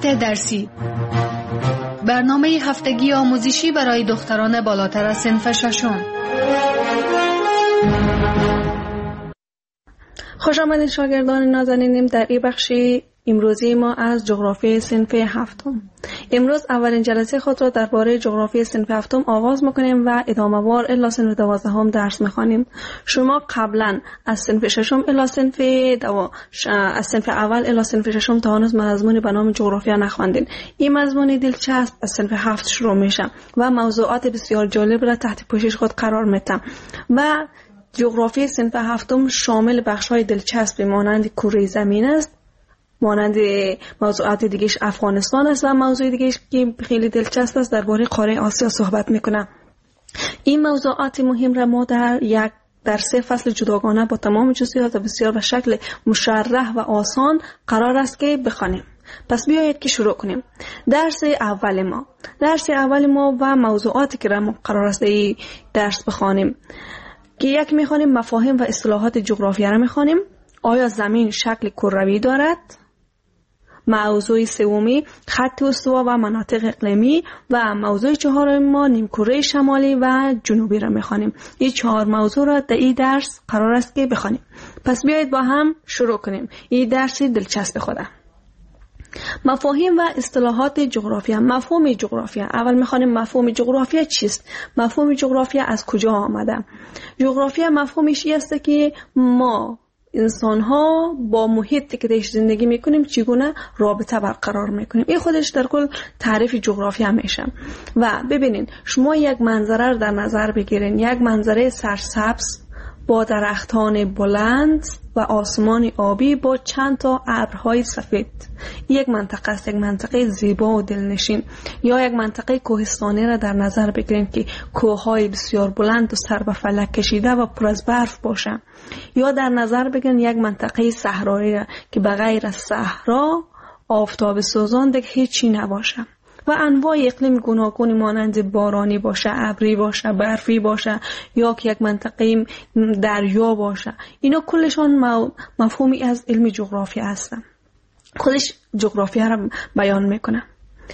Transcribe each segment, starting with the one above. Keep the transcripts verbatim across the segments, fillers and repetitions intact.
موضوعات درسی، برنامه هفتگی آموزشی برای دختران بالاتر از صنف ششم. خوش آمدید شاگردان نازنینم در این بخشی امروزی ما از جغرافی صنف هفتم. امروز اولین جلسه خود را درباره جغرافی صنف هفتم آغاز میکنیم و ادامه‌وار الی صنف دوازدهم درس میخوانیم. شما قبلا از صنف ششم الی صنف دو از صنف اول الی صنف ششم تا هنوز مضمونی به نام جغرافیا نخواندین. این مضمون دلچسب از صنف هفت شروع میشه و موضوعات بسیار جالب را تحت پوشش خود قرار میده و جغرافی صنف هفتم شامل بخش‌های دلچسب مانند کره زمین است، مانند موضوعات دیگهش افغانستان است و موضوع دیگهش که خیلی دلچسب است درباره قاره آسیا صحبت میکنه. این موضوعات مهم را ما در یک در سه فصل جداگانه با تمام جزئیات بسیار به شکل مشرح و آسان قرار است که بخوانیم. پس بیایید که شروع کنیم. درس اول ما درس اول ما و موضوعاتی که ما قرار است این درس بخوانیم که یک میخوانیم مفاهیم و اصطلاحات جغرافیا را میخوانیم. آیا زمین شکل کروی دارد؟ موضوع سومی خط استوا و مناطق اقلیمی و موضوع چهارم ما نیمکره شمالی و جنوبی را میخوانیم. این چهار موضوع را در این درس قرار است که بخوانیم. پس بیایید با هم شروع کنیم. این درس دلچسب خوده. مفاهیم و اصطلاحات جغرافیا. مفهوم جغرافیا. اول میخوانیم مفهوم جغرافیا چیست؟ مفهوم جغرافیا از کجا آمده؟ جغرافیا مفهومش این است که ما انسان ها با محیطی که درش زندگی میکنیم چگونه رابطه برقرار میکنیم. این خودش در کل تعریف جغرافیا میشه. و ببینین شما یک منظره رو در نظر بگیرین، یک منظره سرسبز با درختان بلند و آسمان آبی با چند تا ابرهای سفید. یک منطقه است، یک منطقه زیبا و دلنشین. یا یک منطقه کوهستانی را در نظر بگیریم که کوههای بسیار بلند و سر به فلک کشیده و پر از برف باشه. یا در نظر بگیریم یک منطقه صحرایی را که بغیر از صحرا آفتاب سوزان دیگه هیچی نباشه و انواع اقلیم گوناگونی مانند بارانی باشه، ابری باشه، برفی باشه یا که یک منطقه دریا باشه. اینا کلشان مفهومی از علم جغرافیا هستن. خودش جغرافیا را بیان میکنه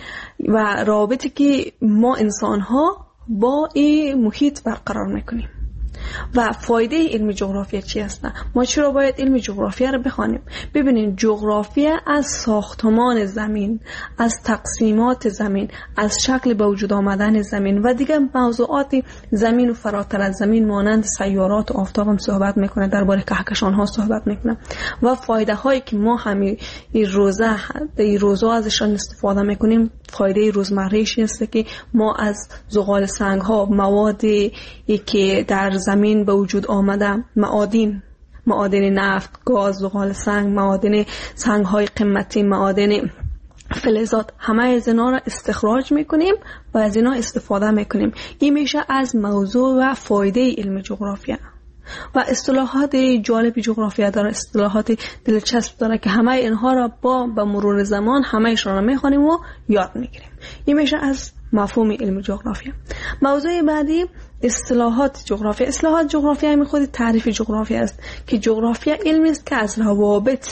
و رابطی که ما انسان ها با این محیط برقرار میکنیم. و فایده علم جغرافیا چی است؟ ما چرا باید علم جغرافیا رو بخوانیم؟ ببینید جغرافیا از ساختمان زمین، از تقسیمات زمین، از شکل به وجود آمدن زمین و دیگر موضوعات زمین و فراتر از زمین مانند سیارات و آفتاب هم صحبت میکنه، درباره کهکشان ها صحبت میکنه و فایده هایی که ما همین این روزه این روزه ازشان استفاده میکنیم. فایده روزمره‌ایش است که ما از زغال سنگ ها، موادی که در زمین به وجود آمده، معادن معادن نفت، گاز، زغال سنگ، معادن سنگ های قیمتی، معادن فلزات، همه از اینا را استخراج میکنیم و از اینا استفاده میکنیم. این میشه از موضوع و فایده علم جغرافیا. و اصطلاحات جالب جغرافیا داره، اصطلاحات دلچسب داره که همه اینها را با به مرور زمان همه ایشان را میخوانیم و یاد میگیریم. این میشه از مفهوم علم جغرافیا. موضوع بعدی اصطلاحات جغرافیا. اصطلاحات جغرافیا همین خود تعریف جغرافیا است که جغرافیا علمی است که از روابط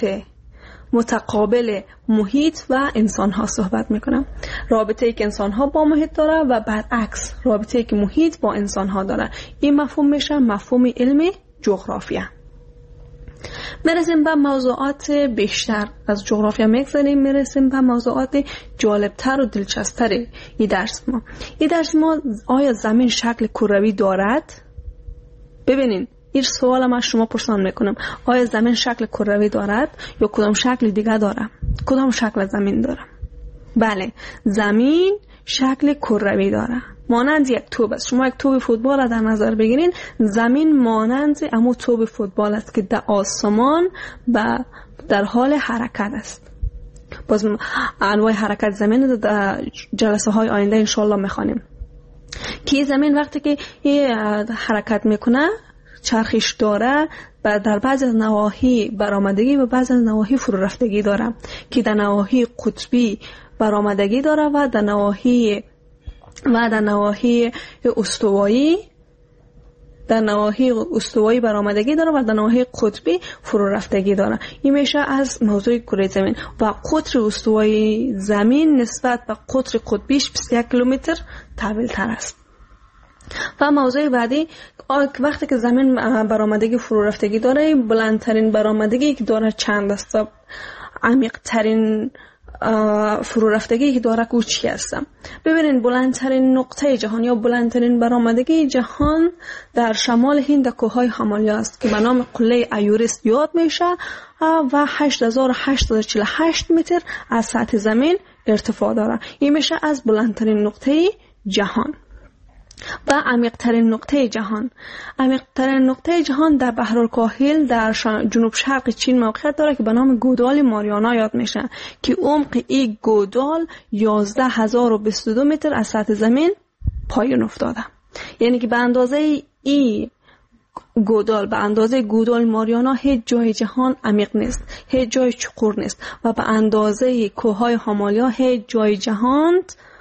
متقابل محیط و انسان ها صحبت میکنه. رابطه‌ای که انسان ها با محیط داره و برعکس رابطه‌ای که محیط با انسان ها داره. این مفهوم میشه مفهوم علم جغرافیا. میرسیم به موضوعات بیشتر از جغرافیا میگذاریم، میرسیم به موضوعات جالبتر و دلچسبتر این درس ما. این درس ما آیا زمین شکل کروی دارد؟ ببینین این سوال من شما پرسان میکنم، آیا زمین شکل کروی دارد یا کدام شکل دیگه داره؟ کدام شکل زمین داره؟ بله، زمین شکل کروی داره، مانند یک توپ است. شما یک توپ فوتبال را در نظر بگیرین، زمین مانند اما توپ فوتبال است که در آسمان و در حال حرکت است. باز انواع حرکت زمین در جلسه های آینده انشالله میخوانیم که زمین وقتی که حرکت میکنه چرخش داره و در بعض از نواحی برآمدگی و بعض از نواحی فرو رفتگی داره که در نواحی قطبی برآمدگی داره و در نواحی و در نواحی استوایی در نواحی استوایی برآمدگی داره و در نواحی قطبی فرو رفتگی داره. این میشه از موضوع کره زمین. و قطر استوایی زمین نسبت به قطر قطبیش بیست و یک کیلومتر طویل تر است. و موضوع بعدی وقتی که زمین برآمدگی فرو رفتگی داره، بلندترین برآمدگی که داره چند است؟ عمیق ترین فرو رفتگی که داره که چی است؟ ببینید بلندترین نقطه جهان یا بلندترین برآمدگی جهان در شمال هند کوههای هیمالیا است که به نام قله ایورست یاد میشه و هشت هزار و هشتصد و چهل و هشت متر از سطح زمین ارتفاع داره. این میشه از بلندترین نقطه جهان. و عمیق‌ترین نقطه جهان عمیق‌ترین نقطه جهان در بحرالکاهل در جنوب شرق چین موقعیت داره که به نام گودال ماریانا یاد میشه که عمق این گودال یازده هزار و بیست و دو متر از سطح زمین پایین افتاده. یعنی که به اندازه این گودال به اندازه گودال ماریانا هیچ جای جهان عمیق نیست، هیچ جای چقور نیست و به اندازه کوههای هیمالیا هیچ جای جهان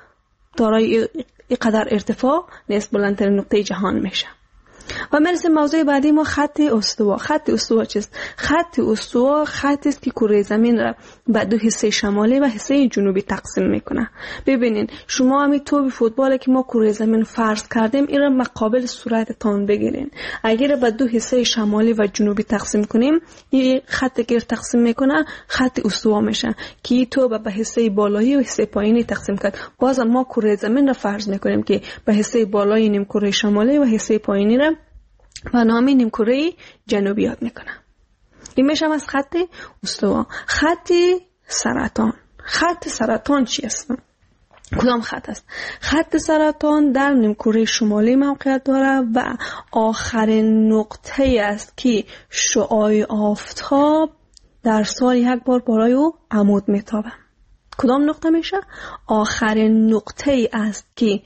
دارای اینقدر ارتفاع نیست. بلندترین نقطه جهان میشه. و مرسیم موضوع بعدی ما خط استوا. خط استوا چیست؟ خط استوا خطی است که کره زمین را به دو حصه شمالی و حصه جنوبی تقسیم میکنه. ببینین شما همین توپ فوتبال که ما کره زمین فرض کردیم این را مقابل صورتتان بگیرین. اگر به دو حصه شمالی و جنوبی تقسیم کنیم این خطی که تقسیم میکنه خط استوا میشه که این توپ به حصه بالایی و حصه پایینی تقسیم کرد. باز ما کره زمین را فرض میکنیم که به حصه بالایی نیم کره شمالی و حصه پایینی را و نامی نیمکره جنوبی یاد میکنه. این میشه از خط استوا. خط سرطان. خط سرطان چی است؟ کدام خط است؟ خط سرطان در نیمکره شمالی موقعیت داره و آخرین نقطه است که شعاع آفتاب در سال یک بار بالای او عمود میتابه. کدام نقطه میشه؟ آخرین نقطه است که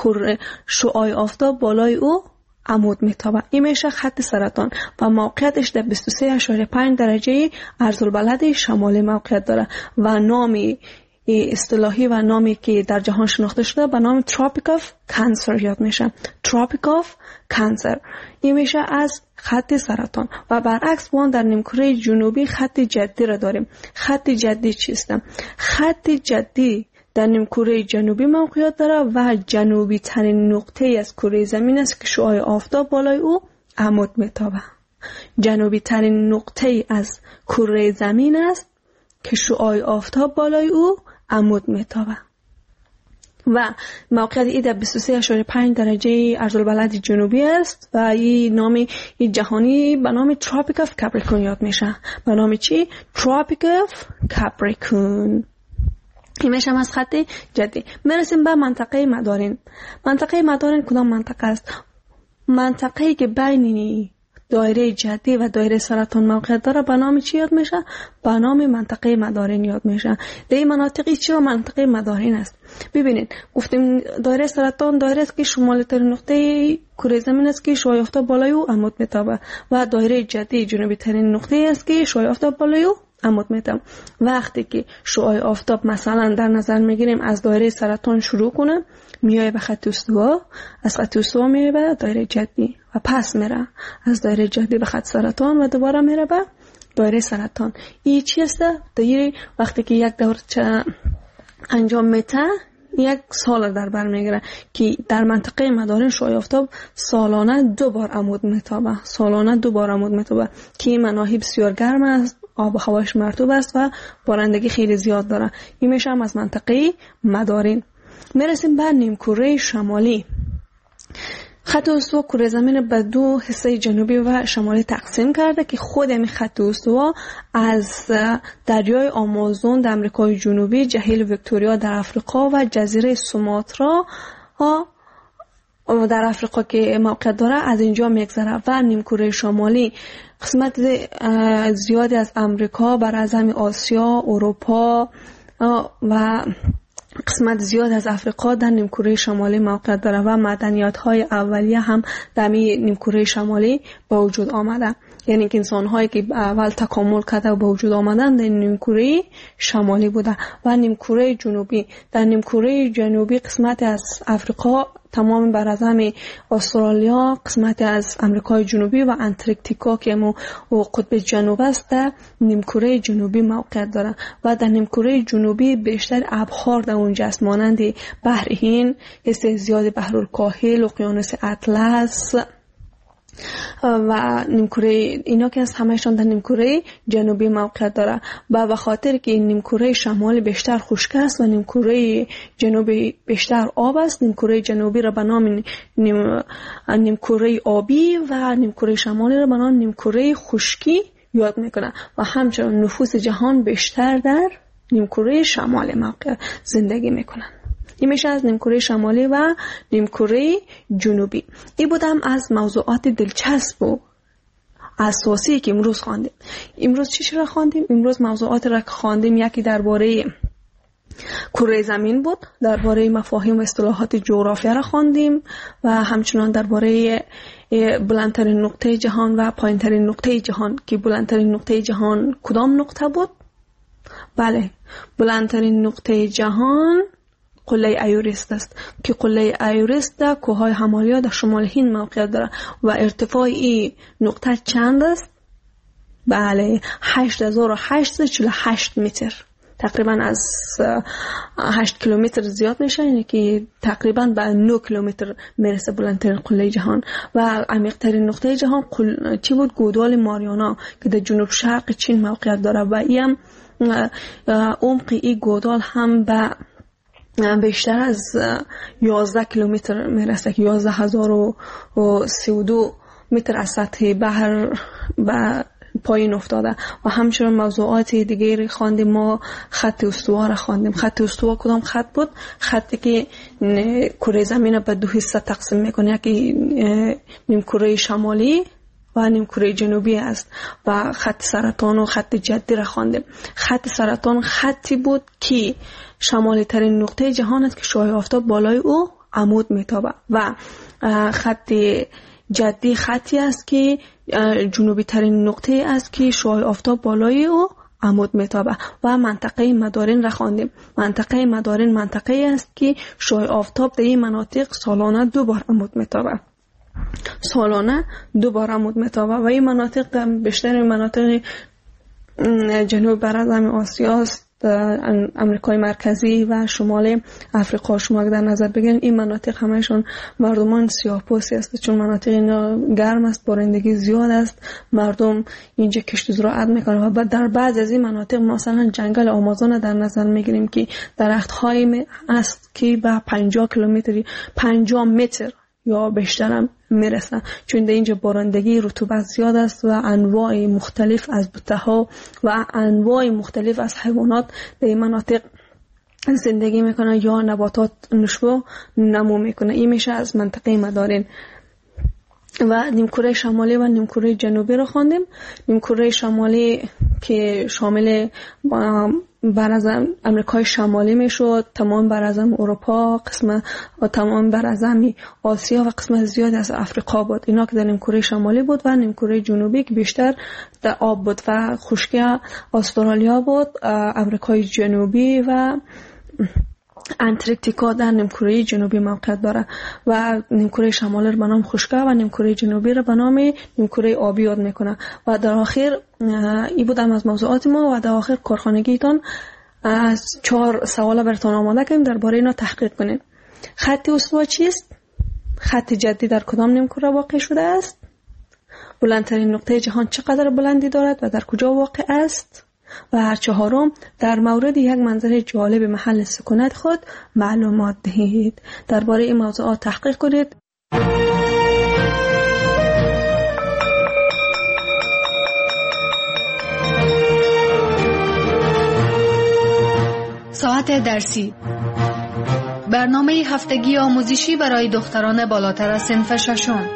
شعاع آفتاب بالای او عمود میتابه. این میشه خط سرطان و موقعیتش در بیست و سه اشاریه پنج درجه عرض‌البلد شمالی موقعیت داره و نامی اصطلاحی و نامی که در جهان شناخته شده به نام تروپیک آف کانسر یاد میشه. تروپیک آف کانسر. این میشه از خط سرطان. و برعکس ما در نیمکره جنوبی خط جدی را داریم. خط جدی چیست؟ خط جدی در نیمکره جنوبی موقعیت داره و جنوبی ترین نقطه از کره زمین است که شعاع آفتاب بالای او عمود میتابه. جنوبی ترین نقطه از کره زمین است که شعاع آفتاب بالای او عمود میتابه و موقعیت ای در بیست و سه اشاریه پنج درجه عرض‌البلد جنوبی است و این نام جهانی به نام تروپیک آف کاپریکون یاد میشه. به نام چی؟ تروپیک آف کاپریکون. این میشه از خط جدی. میرسیم به منطقه مدارین. منطقه مدارین کدام منطقه است؟ منطقه‌ای که بین دایره جدی و دایره سرطان موقعیت داره به نام چی یاد میشه؟ به نام منطقه مدارین یاد میشه. در این مناطقی چی و منطقه مدارین است؟ ببینید گفتیم دایره سرطان دایره است که شمالی ترین نقطه کره زمین است که شعاع آفتاب بالای او عمود میتابه و دایره جدی جنوبی ترین نقطه است که شعاع آفتاب بالای او عمود میتابه. وقتی که شعاع آفتاب مثلا در نظر میگیریم از دایره سرطان شروع کنه میای به خط استوا، از خط استوا میای به دایره جدی و پس میره از دایره جدی به خط سرطان و دوباره میره به دایره سرطان. این چی است؟ دایره وقتی که یک دور انجام میده یک سال در بر میگیره که در منطقه مدارین شعاع آفتاب سالانه دو بار عمود میتابه. سالانه دو بار عمود میتابه که مناطق بسیار گرم است، آب و هواش مرطوب است و بارندگی خیلی زیاد داره. این میشه هم از منطقه مدارین. میرسیم به نیمکره شمالی. خط استوا کره زمین به دو حصه جنوبی و شمالی تقسیم کرده که خود این خط استوا از دریای آمازون در امریکای جنوبی، جهیل ویکتوریا در افریقا و جزیره سوماترا در افریقا که موقعیت داره از اینجا میگذره و نیمکره شمالی قسمت زیادی از امریکا بر اعظم آسیا، اروپا و قسمت زیاد از افریقا در نیمکره شمالی موقعیت داره و مدنیات های اولیه هم در نیمکره شمالی به وجود آمده. یعنی که انسان هایی که اول تکامل کرده و به وجود آمدن در نیمکره شمالی بوده. و نیمکره جنوبی، در نیمکره جنوبی قسمت از افریقا تمام براعظم استرالیا، قسمت از امریکای جنوبی و انتارکتیکا که مو قطب جنوب است در نیمکره جنوبی موقعیت دارد و در نیمکره جنوبی بیشتر ابحار در اونجا است، مانند بحر هند، حصه زیاد بحر الکاهل، اقیانوس اطلس و نیمکره اینا که از همهشان در نیمکره جنوبی موقعیت داره و به خاطر که نیمکره شمالی بیشتر خشک است و نیمکره جنوبی بیشتر آب است، نیمکره جنوبی را به نام نیم نیمکره آبی و نیمکره شمالی را به نام نیمکره خشکی یاد میکنه و همچنین نفوس جهان بیشتر در نیمکره شمالی موقع زندگی میکنن. این میشه از نیمکره شمالی و نیمکره جنوبی. این بودم از موضوعات دلچسب و اساسی که امروز خواندیم. امروز چی را خواندیم؟ امروز موضوعات را که خواندیم یکی درباره کره زمین بود، درباره مفاهیم و اصطلاحات جغرافیا را خواندیم و همچنان درباره بلندترین نقطه جهان و پایینترین نقطه جهان که بلندترین نقطه جهان کدام نقطه بود؟ بله، بلندترین نقطه جهان قله ایورست است که قله ایورست در کوههای همالیا در شمال هند موقعیت دارد و ارتفاع این نقطه چند است؟ بله، هشت هزار و هشتصد و چهل و هشت متر، تقریبا از هشت کیلومتر زیاد میشه، یعنی که تقریبا به نه کیلومتر میرسه بلندترین قله جهان. و عمیق‌ترین نقطه جهان قل... چی بود؟ گودال ماریانا که در جنوب شرق چین موقعیت داره و این عمق این گودال هم به بیشتر از یازده کیلومتر میرسه که یازده هزار و سی و دو متر از سطح بحر به پایین افتاده. و همچنین موضوعات دیگری خواندیم. ما خط استوا را خواندیم. خط استوا کدام خط بود؟ خطی که کره زمین به دو حصه تقسیم میکنه، یکی نیمکره شمالی و نیمکره جنوبی است. و خط سرطان و خط جدی را خواندیم. خط سرطان خطی بود که شمالی ترین نقطه جهان است که شعاع آفتاب بالای او عمود میتابه و خط جدی خطی است که جنوبی ترین نقطه است که شعاع آفتاب بالای او عمود میتابه. و منطقه مدارین را خواندیم. منطقه مدارین منطقه است که شعاع آفتاب در این مناطق سالانه دو بار عمود میتابه. سالانه دو بار عمود میتابه و این مناطق در بیشتر مناطق جنوب براعظم آسیا است، امریکای مرکزی و شمال افریقا. شما در نظر بگیرید این مناطق همهشون مردمان سیاه‌پوستی است، چون مناطق اینا گرم است، بارندگی زیاد است، مردم اینجا کشت و زراعت میکنن. و در بعض از این مناطق مثلا جنگل آمازون در نظر میگیریم که درخت‌های است که به پنجاه کیلومتر پنجاه متر یا بیشتر هم میرسن، چون در اینجا بارندگی رطوبت زیاد است و انواع مختلف از بوته‌ها و انواع مختلف از حیوانات در این مناطق زندگی میکنن یا نباتات نشو نمو میکنه. این میشه از منطقه مدارین. و نیمکره شمالی و نیمکره جنوبی رو خواندیم. نیمکره شمالی که شامل براعظم امریکای شمالی میشد، تمام براعظم اروپا، قسم تمام براعظم آسیا و قسم زیادی از افریقا بود. اینا که در نیمکره شمالی بود. و نیمکره جنوبی که بیشتر در آب بود و خشکی استرالیا بود، امریکای جنوبی و انتارکتیکا در نیمکره جنوبی موقعیت داره. و نیمکره شمالی رو به نام خشکی و نیمکره جنوبی رو به نام نیمکره آبی یاد میکنه. و در آخر این بودم از موضوعات ما و در آخر کارخانگیتان از چهار سوال براتون آماده کردیم، درباره اینا تحقیق کنید. خط استوا چیست؟ خط جدی در کدام نیمکره واقع شده است؟ بلندترین نقطه جهان چقدر بلندی دارد و در کجا واقع است؟ و چهارم، در مورد یک منظره جالب محل سکونت خود معلومات دهید. درباره این موضوعات تحقیق کنید. ساعت درسی، برنامه هفتگی آموزشی برای دختران بالاتر از صنف ششم.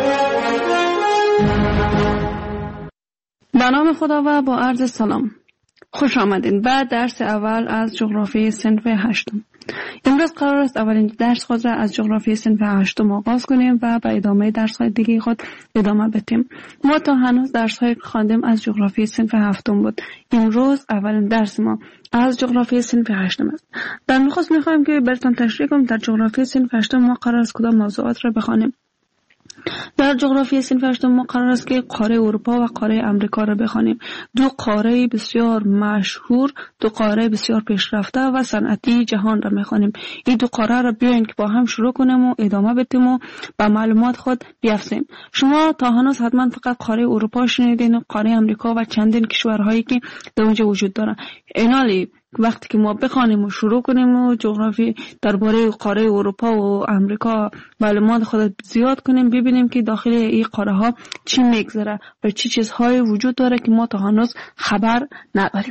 به نام خدا و با عرض سلام، خوش آمدین به درس اول از جغرافی صنف هشتم. امروز قرار است اولین درس خود را از جغرافی صنف هشتم آغاز کنیم و به ادامه درس های دیگه خود ادامه بدیم. ما تا هنوز درس های خواندیم از جغرافی صنف هفتم بود. امروز اولین درس ما از جغرافی صنف هشتم است. در نخست میخوایم که براتون تشریح کنم در جغرافی صنف هشتم ما قرار است کدام موضوعات را بخوانیم. در جغرافی صنف هشتم ما قرار است که قاره اروپا و قاره امریکا را بخوانیم. دو قاره بسیار مشهور، دو قاره بسیار پیشرفته و صنعتی جهان را میخوانیم. این دو قاره را بیاین که با هم شروع کنیم و ادامه بدیم و با معلومات خود بیافزاییم. شما تا هنوز حتما فقط قاره اروپا شنیدین و قاره امریکا و چندین کشورهایی که در اونجا وجود دارن. اینالی وقتی که ما بخوانیم و شروع کنیم و جغرافی درباره قاره اروپا و امریکا معلومات خود زیاد کنیم، ببینیم که داخل این قاره ها چی میگذره و چی چیزهای وجود داره که ما تا هنوز خبر نداریم.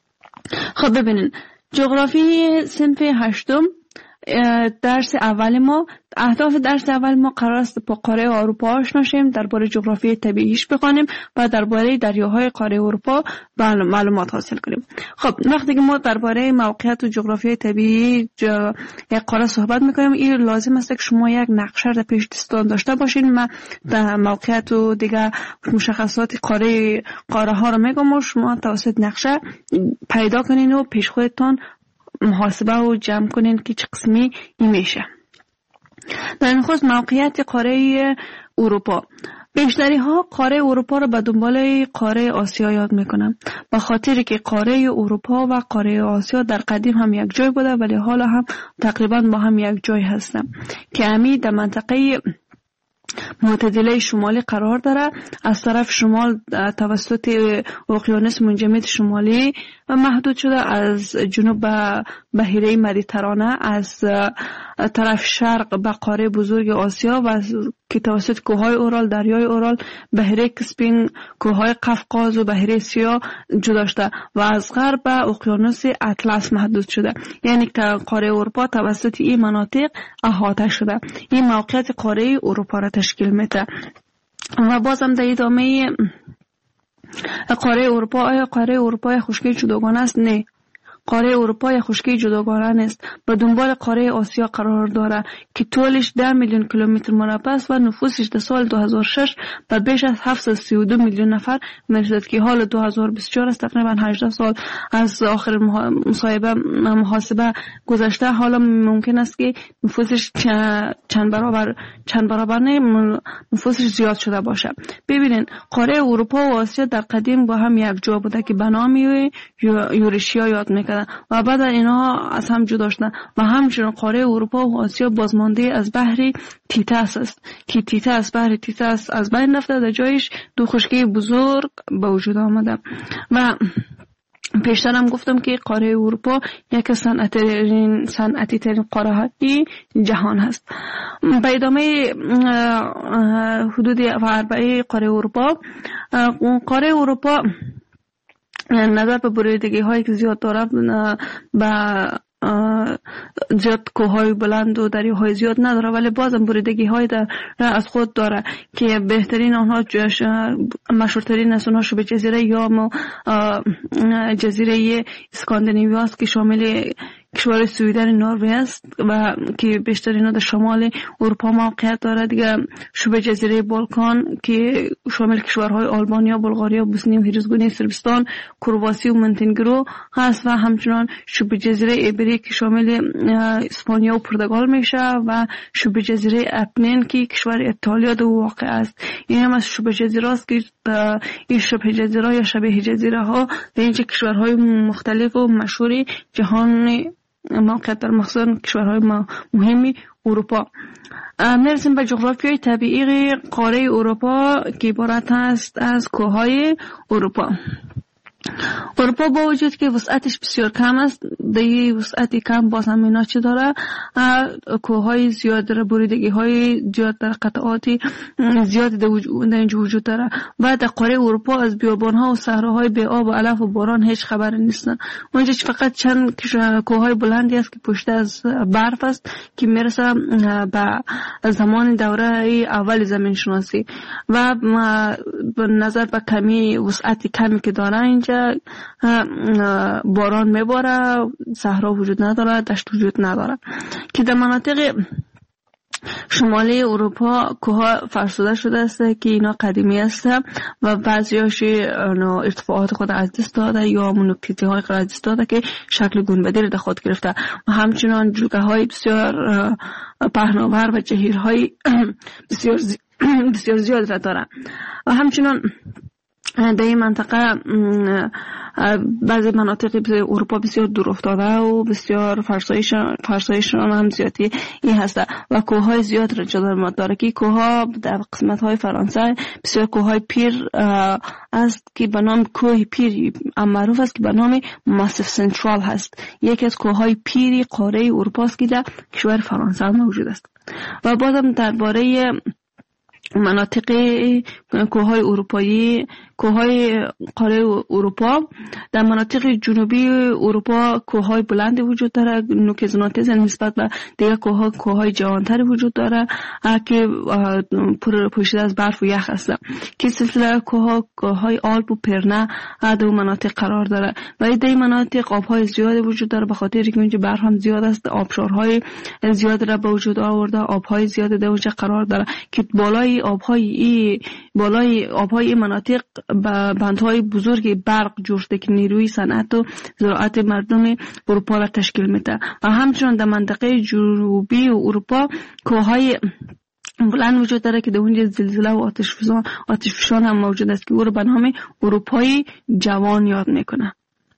خب ببینین، جغرافی صنف هشتم درس اول ما، اهداف درس اول ما قرار است با قاره اروپا آشنا شیم، درباره جغرافی طبیعیش بخوانیم و درباره دریاهای قاره اروپا معلومات حاصل کنیم. خب وقتی که ما درباره موقعیت و جغرافی طبیعی یک قاره صحبت میکنیم، این لازم است که شما یک نقشه در پیش دستتان داشته باشین. من در موقعیت و دیگه مشخصات قاره قاره ها رو میگم و شما توسط نقشه پیدا کنین و پیش خودتان محاسبه و جمع کنین که چه قسمی این میشه. در نخست موقعیت قاره اروپا. بیشتری ها قاره اروپا را به دنبال قاره آسیا یاد میکنن، به خاطر که قاره اروپا و قاره آسیا در قدیم هم یک جای بوده ولی حالا هم تقریبا با هم یک جای هستن که همی در منطقه معتدله شمالی قرار داره. از طرف شمال توسط اقیانوس منجمد شمالی محدود شده، از جنوب به بحیره مدیترانه، از طرف شرق به قاره بزرگ آسیا و که توسط کوههای اورال، دریای اورال، بحیره کسپین، کوههای قفقاز و بحیره سیاه جدا شده و از غرب به اقیانوس اطلس محدود شده. یعنی که قاره اروپا توسط این مناطق احاطه شده. این موقعیت قاره اروپا را تشکیل میده. و بازم در ادامه قاره اروپا، آیا قاره اروپا خشکی جداگانه است؟ نه، قاره اروپا خشکی جداگانه نیست. به دنبال قاره آسیا قرار داره که طولش ده میلیون کیلومتر مربع است و نفوسش در سال دو هزار و شش به بیش از هفتصد و سی و دو میلیون نفر میرسد که حال دو هزار و بیست و چهار است، تقریبا هجده سال از آخر مصاحبه محاسبه گذشته. حالا ممکن است که نفوسش چند برابر چند برابر نه نفوسش زیاد شده باشه. ببینین، قاره اروپا و آسیا در قدیم با هم یک جا بوده که به نام یورشیا یاد میکنه و بعد اینا از هم جدا شدن و همچنین قاره اروپا و آسیا بازمانده از بحر تیتاس است که تیتاس بحر تیتاس از بین رفته، در جایش دو خشکی بزرگ به وجود آمده. و پیشتر هم گفتم که قاره اروپا یک صنعتی ترین صنعتی ترین قاره های جهان هست. به ادامه حدود و اربعه قاره اروپا، قاره اروپا نظر به بریدگی هایی که زیاد داره، به زیاد کوههای بلند و دریاهای زیاد نداره ولی بازم بریدگی های در از خود داره که بهترین آنها مشهورترین از اونها شبه جزیره یا جزیره اسکاندیناوی است که شامل کشور سویدن نروژ است و که بیشترین در شمال اروپا موقعیت داره. دیگه شبه جزیره بالکان که شامل کشورهای آلبانیا، بلغاریا، بوسنی و هرزگونی، صربستان، کرواسی و مونتنگرو هست و همچنان شبه جزیره ایبری که شامل اسپانیا و پرتغال میشه و شبه جزیره اپنین که کشور ایتالیا در واقع است. این هم از شبه جزیره است که این شبه جزیره یا شبه جزیره ها در اینجا کشورهای مختلف و مشهور جهان موقعیت در مخصوصا کشورهای مهمی اروپا. میرسیم به جغرافیای طبیعی قاره اروپا که عبارت است از کوههای اروپا. اروپا با وجود که وسعتش بسیار کم است، دیگه وسعتی کم باز هم اینا چی داره؟ کوههای زیاد داره، بریدگی های زیاد داره، قطعاتی زیاد در اینجا وجود داره و در قاره اروپا از بیابان ها و صحراهای بی آب و علف و باران هیچ خبر نیستن. اونجا فقط چند کوههای بلندی است که پشت از برف است که میرسه به زمان دوره اول زمین شناسی و به نظر به کمی وسعتی کمی که داره اینجا که باران میباره، صحرا وجود نداره، دشت وجود نداره. که در مناطق شمالی اروپا کوه فرسوده شده است که اینا قدیمی است و بعضیاش ارتفاعات خود از دست داده یا منوکتیتی های خود از دست داده که شکل گنبدی را در خود گرفته و همچنان جوگه های بسیار پهناور و جهیرهای بسیار زی... بسیار زیاد را داره. و همچنان در این منطقه بعضی مناطق اروپا بسیار دور افتاده و بسیار فرسایش فرسایشان هم زیادی این هست و کوههای زیاد را جدا داره که کوهها در قسمت های فرانسه بسیار کوههای پیر است که به نام کوه پیر معروف است که به نام ماسیف سنترال هست. یکی از کوههای پیری قاره اروپا است که در کشور فرانسه موجود است. و بازم درباره مناطق کوههای اروپایی کوههای قاره اروپا، در مناطق جنوبی اروپا کوههای بلندی وجود داره، نوک زناتیز نسبت به دیگر کوهها کوههای جوانتری وجود داره که پر پوشیده از برف و یخ هست که سلسله کوهها کوههای آلپ و پرنه در مناطق قرار داره و در این مناطق آبهای زیادی وجود داره به خاطر اینکه اونجا برف هم زیاد است، آبشارهای زیادی را به وجود آورده، آبهای زیادی در اونجا قرار داره که بالای آبهای ای بالای آبهای این مناطق بندهای بزرگ برق جوش شده که نیروی صنعت و زراعت مردم اروپا را تشکیل میده. و همچنان در منطقه جنوبی اروپا کوههای بلند وجود داره که در اونجا زلزله و آتش فشان آتش فشان هم موجود است که او را به نام اروپای جوان یاد میکنه.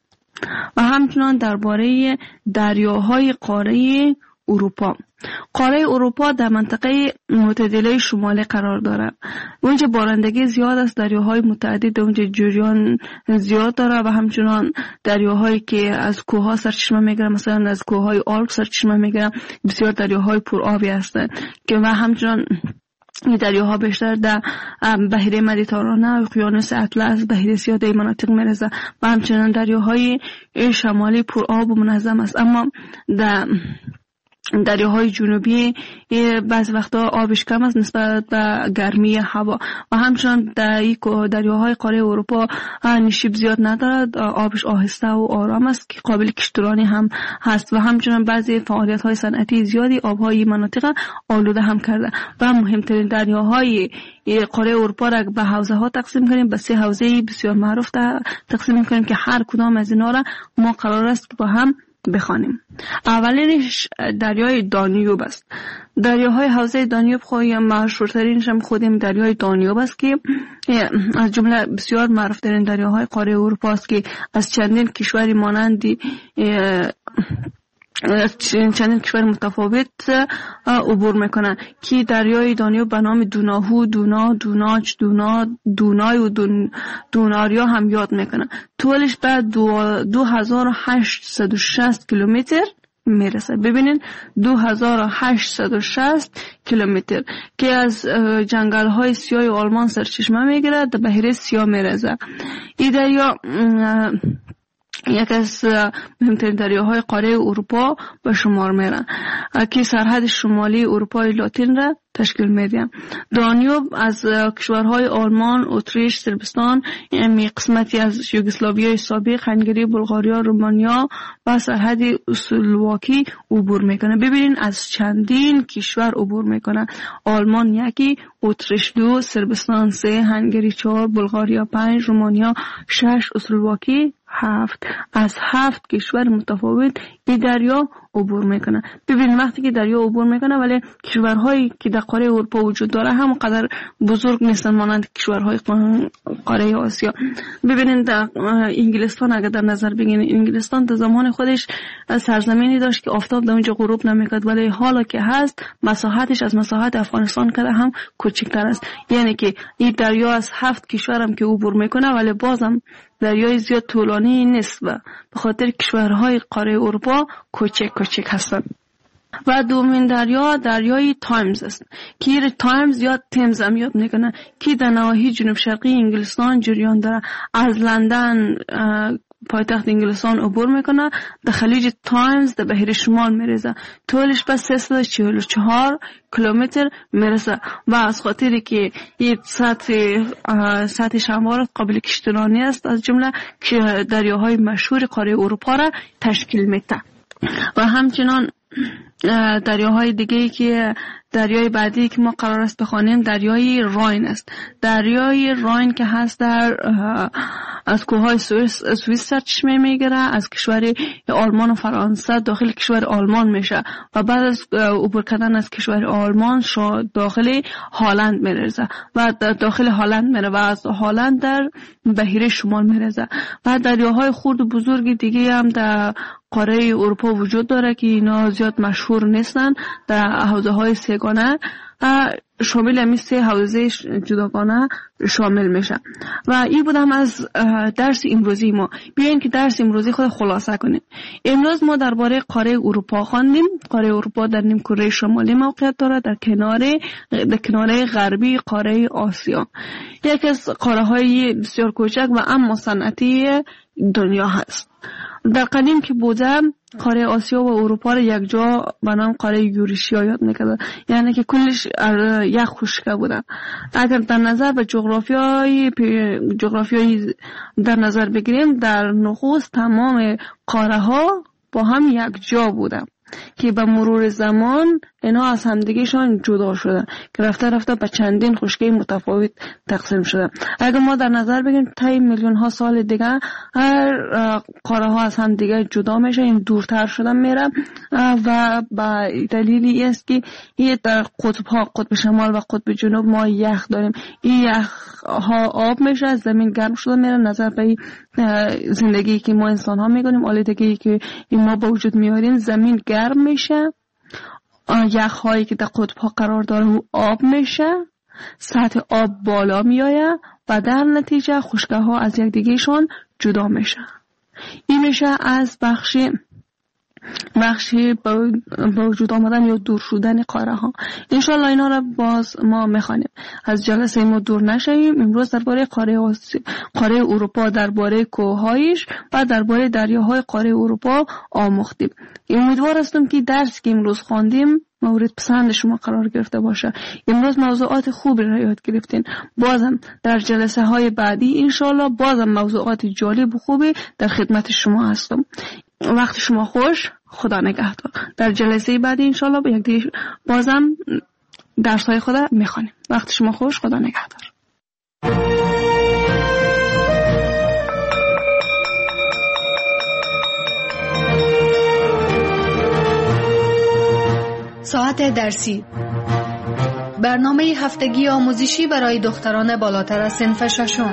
و همچنان درباره دریاهای قاره اروپا، قاره اروپا در منطقه معتدله شمالی قرار داره. اونجا بارندگی زیاد است، دریاهای متعدد اونجا جریان زیاد داره و همچنان دریاهایی که از کوهها سرچشمه میگیره، مثلا از کوههای آلپ سرچشمه میگیره، بسیار دریاهای پرآبی هستند که و همچنان این دریاها بیشتر در بحیره مدیترانه، اقیانوس اطلس، بحیره سیاه در مناطق میرسه و همچنان دریاهای شمالی پرآب و منظم است. اما در دریاهای جنوبی بعض وقتا آبش کم است نسبت به گرمی هوا و همچنان در دریاهای قاره اروپا نشیب زیاد ندارد، آبش آهسته و آرام است که قابل کشتیرانی هم هست و همچنان بعضی فعالیت های صنعتی زیادی آبهای مناطق آلوده هم کرده. و مهمترین دریاهای قاره اروپا را به حوزه ها تقسیم کنیم، به سه حوزه بسیار معروف تقسیم کنیم که هر کدام از اینا را ما قرار است با هم بخوانیم. اولینش دریای دانیوب است. دریاهای حوزه دانیوب خود یا مشهورترینش هم خودیم دریای دانیوب است که از جمله بسیار معروفترین دریاهای قاره اروپا است که از چندین کشوری مانندی چندین کشور متفاوت عبور میکنن که دریای دانیوب به نام دوناهو، دونا، دوناچ، دونا، دونای و دون، دوناریا هم یاد میکنن. طولش به دو, دو هزار و هشتصد و شصت کیلومتر میرسه. ببینین دو هزار و هشتصد و شصت کیلومتر که از جنگل های سیاه آلمان سرچشمه میگیره، در بحیره سیاه میرسه. این دریا یک از مهمترین دریاهای قاره اروپا به شمار میرن که سرحد شمالی اروپای لاتین را تشکیل میده. دانیوب از کشورهای آلمان، اتریش، صربستان، یعنی قسمتی از یوگسلاویای سابق، هنگری، بلغاریا، رومانیا و سرحد اسلواکی عبور میکنه. ببینین از چندین کشور عبور میکنه. آلمان یکی، اتریش دو، صربستان سه، هنگری چهار، بلغاریا پنج، رومانیا شش، اسلواکی هفت. از هفت کشور متفاوت این دریا عبور میکنه. ببین وقتی که دریا عبور میکنه ولی کشورهایی که در قاره اروپا وجود داره همونقدر بزرگ نیستن مانند کشورهای قاره آسیا. ببینید در انگلستان اگر در نظر بگیرید، انگلستان در زمان خودش سرزمینی داشت که آفتاب در اونجا غروب نمیکرد ولی حالا که هست مساحتش از مساحت افغانستان کده هم کوچکتر است. یعنی که این دریا از هفت کشور هم که عبور میکنه ولی بازم دریای زیاد طولانی نیست و به خاطر کشورهای قاره اروپا کوچک کوچک هستند. و دومین دریا دریای تایمز است که تایمز یا تمز هم یاد میکنه که در نواحی جنوب شرقی انگلستان جریان داره. از لندن پایتخت انگلستان عبور میکنه، در خلیج تایمز در بحیر شمال میرسه. طولش بس سیصد و چهل و چهار کیلومتر میرسه و از خاطری که این سطح سطحش هموار قابل کشتیرانی است، از جمله دریاهای مشهور قاره اروپا را تشکیل میده. و همچنان دریاهای دیگه که دریای بعدی که ما قرار است بخوانیم دریای راین است. دریای راین که هست در از کوههای سوئیس سوئیس سرچشمه میگیره، از کشور آلمان و فرانسه داخل کشور آلمان میشه و بعد از عبور کردن از کشور آلمان داخل هلند میرسه و داخل هلند میره و از هلند در بحیره شمال میرسه. و دریاهای خرد و بزرگ دیگه هم در قاره اروپا وجود داره که اینا زیاد مشهور نیستن. در حوزه های سگانه شامل همین سه حوزه جداگانه شامل میشه. و این بودم از درس امروزی ما. بیاین که درس امروزی خود خلاصه کنیم. امروز ما درباره قاره اروپا خواندیم. قاره اروپا در نیمکره شمالی موقعیت داره، در کنار در کناره غربی قاره آسیا. یکی از قاره های بسیار کوچک و اما صنعتی دنیا هست. در قدیم که بودم قاره آسیا و اروپا را یک جا به نام قاره یوریشیا یاد میکرد، یعنی که کلش یک خشکه بودن. اگر در نظر به جغرافیای جغرافیای در نظر بگیریم، در نخست تمام قاره ها با هم یک جا بودن که به مرور زمان اینا از همدیگهشان جدا شدن که رفته رفته به چندین خشکی متفاوت تقسیم شدن. اگر ما در نظر بگیریم طی میلیون ها سال دیگه هر قاره ها از هم دیگه جدا میشه، این دورتر شدن میره و به دلیلی است که این در قطب ها قطب شمال و قطب جنوب ما یخ داریم. این یخ ها آب میشه، زمین گرم شده میره. نظر به زندگی که ما انسان ها میکنیم، آلودگی که ما با وجود میاریم، زمین گرم میشه، یخ هایی که در قطب ها قرار داره آب میشه، سطح آب بالا میآید و در نتیجه خشکه ها از یک دیگه شون جدا میشه. این میشه از بخشی بخشی با وجود آمدن یا دور شدن قاره ها. انشالله اینا را باز ما میخوانیم. از جلسه ما دور نشویم. امروز درباره قاره آسی... قاره اروپا، درباره کوههایش و درباره دریاهای قاره اروپا آموختیم. امیدوار هستم که درس که امروز خواندیم مورد پسند شما قرار گرفته باشه. امروز موضوعات خوبی را یاد گرفتین. بازم در جلسه های بعدی انشالله بازم موضوعات جالب و خوبی در خدمت شما هستم. وقت شما خوش. خدا نگهدار. در جلسه بعدی انشالله به یک دیگه بازم درس های خدا میخوانیم. وقت شما خوش. خدا نگهدار. ساعت درسی، برنامه هفتگی آموزشی برای دختران بالاتر از صنف ششم.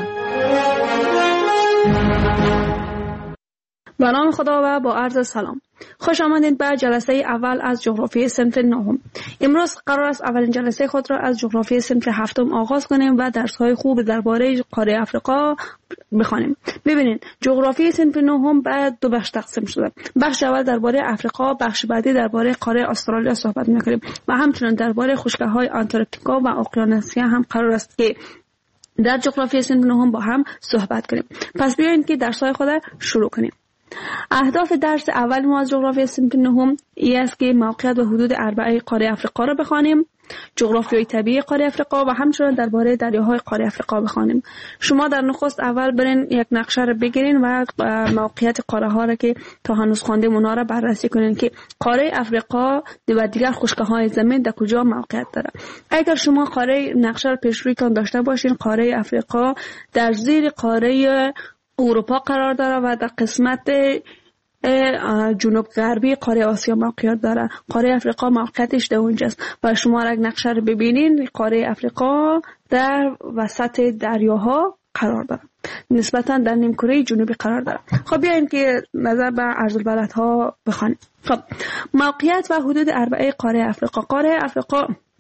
به نام خدا و با عرض سلام. خوش آمدید به جلسه اول از جغرافی صنف نهم. امروز قرار است اولین جلسه خود را از جغرافی صنف هفتم آغاز کنیم و درس‌های خوب درباره قاره آفریقا بخوانیم. ببینید، جغرافی صنف نهم به دو بخش تقسیم شده. بخش اول درباره آفریقا، بخش بعدی درباره قاره استرالیا صحبت می‌کنیم و همچنین درباره خشکه‌های آنتارکتیکا و اقیانوسیا هم قرار است که در جغرافی صنف نهم با هم صحبت کنیم. پس بیایید که درس‌های خود را شروع کنیم. اهداف درس اول ما از جغرافی صنف نهم این است که موقعیت و حدود اربعه قاره آفریقا را بخوانیم، جغرافیای طبیعی قاره آفریقا و همچنین درباره دریاهای قاره آفریقا بخوانیم. شما در نخست اول برین یک نقشه را بگیرین و موقعیت قاره ها را که تا هنوز خواندیم اونها را بررسی کنین که قاره آفریقا و دیگر خشکه‌های زمین در کجا موقعیت داره. اگر شما قاره نقشه را پیش رویتان داشته باشین، قاره آفریقا در زیر قاره اروپا قرار داره و در قسمت جنوب غربی قاره آسیا موقعیت داره. قاره آفریقا موقعیتش در اونجاست و شما اگر نقشه رو ببینین، قاره آفریقا در وسط دریاها قرار داره، نسبتا در نیمکره جنوبی قرار داره. خب بیاین که نظر به عرض البلدها بخوانیم. خب موقعیت و حدود اربعه قاره آفریقا. قاره آفریقا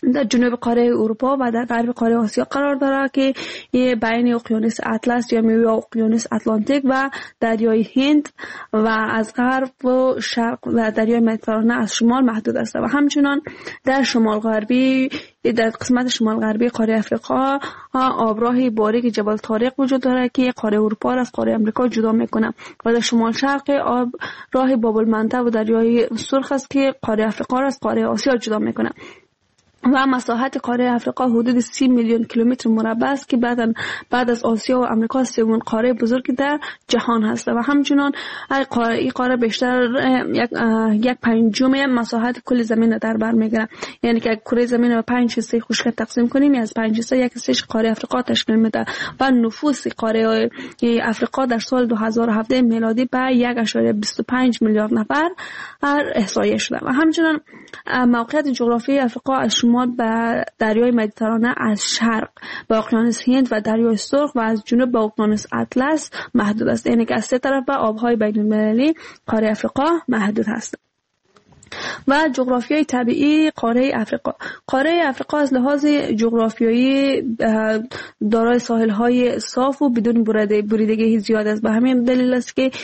در جنوب قاره اروپا و در غرب قاره آسیا قرار داره که بین اقیانوس اطلس یا میوه اقیانوس اتلانتیک و دریای هند و از غرب و شرق و دریای مدیترانه از شمال محدود است و همچنان در شمال غربی در قسمت شمال غربی قاره افریقا آبراه باریک جبل طارق وجود داره که قاره اروپا را از قاره امریکا جدا میکنه و در شمال شرق آب راه باب المندب و دریای سرخ است که قاره افریقا را از قاره آسیا جدا میکنه و مساحت قاره افریقا حدود سی میلیون کیلومتر مربع است که بعد بعد از آسیا و امریکا سومین قاره بزرگ در جهان هست و همچنان این قاره بیشتر یک یک پنجم مساحت کل زمین در بر میگیره. یعنی که کره زمین رو پنج حصه خشک تقسیم کنیم از پنج حصه یک حصهش قاره افریقا تشکیل میده و نفوس قاره افریقا در سال دو هزار و هفده میلادی به یک ممیز بیست و پنج میلیارد نفر احصایه شده و همچنان موقعیت جغرافیایی افریقا از شمال به دریای مدیترانه از شرق به اقیانوس هند و دریای سرخ و از جنوب به اقیانوس اطلس محدود است. یعنی که از سه طرف به آبهای بین المللی قاره افریقا محدود است. و جغرافیای طبیعی قاره افریقا قاره افریقا از لحاظ جغرافیایی دارای ساحل‌های صاف و بدون بریدگی زیاد است. به همین دلیل است که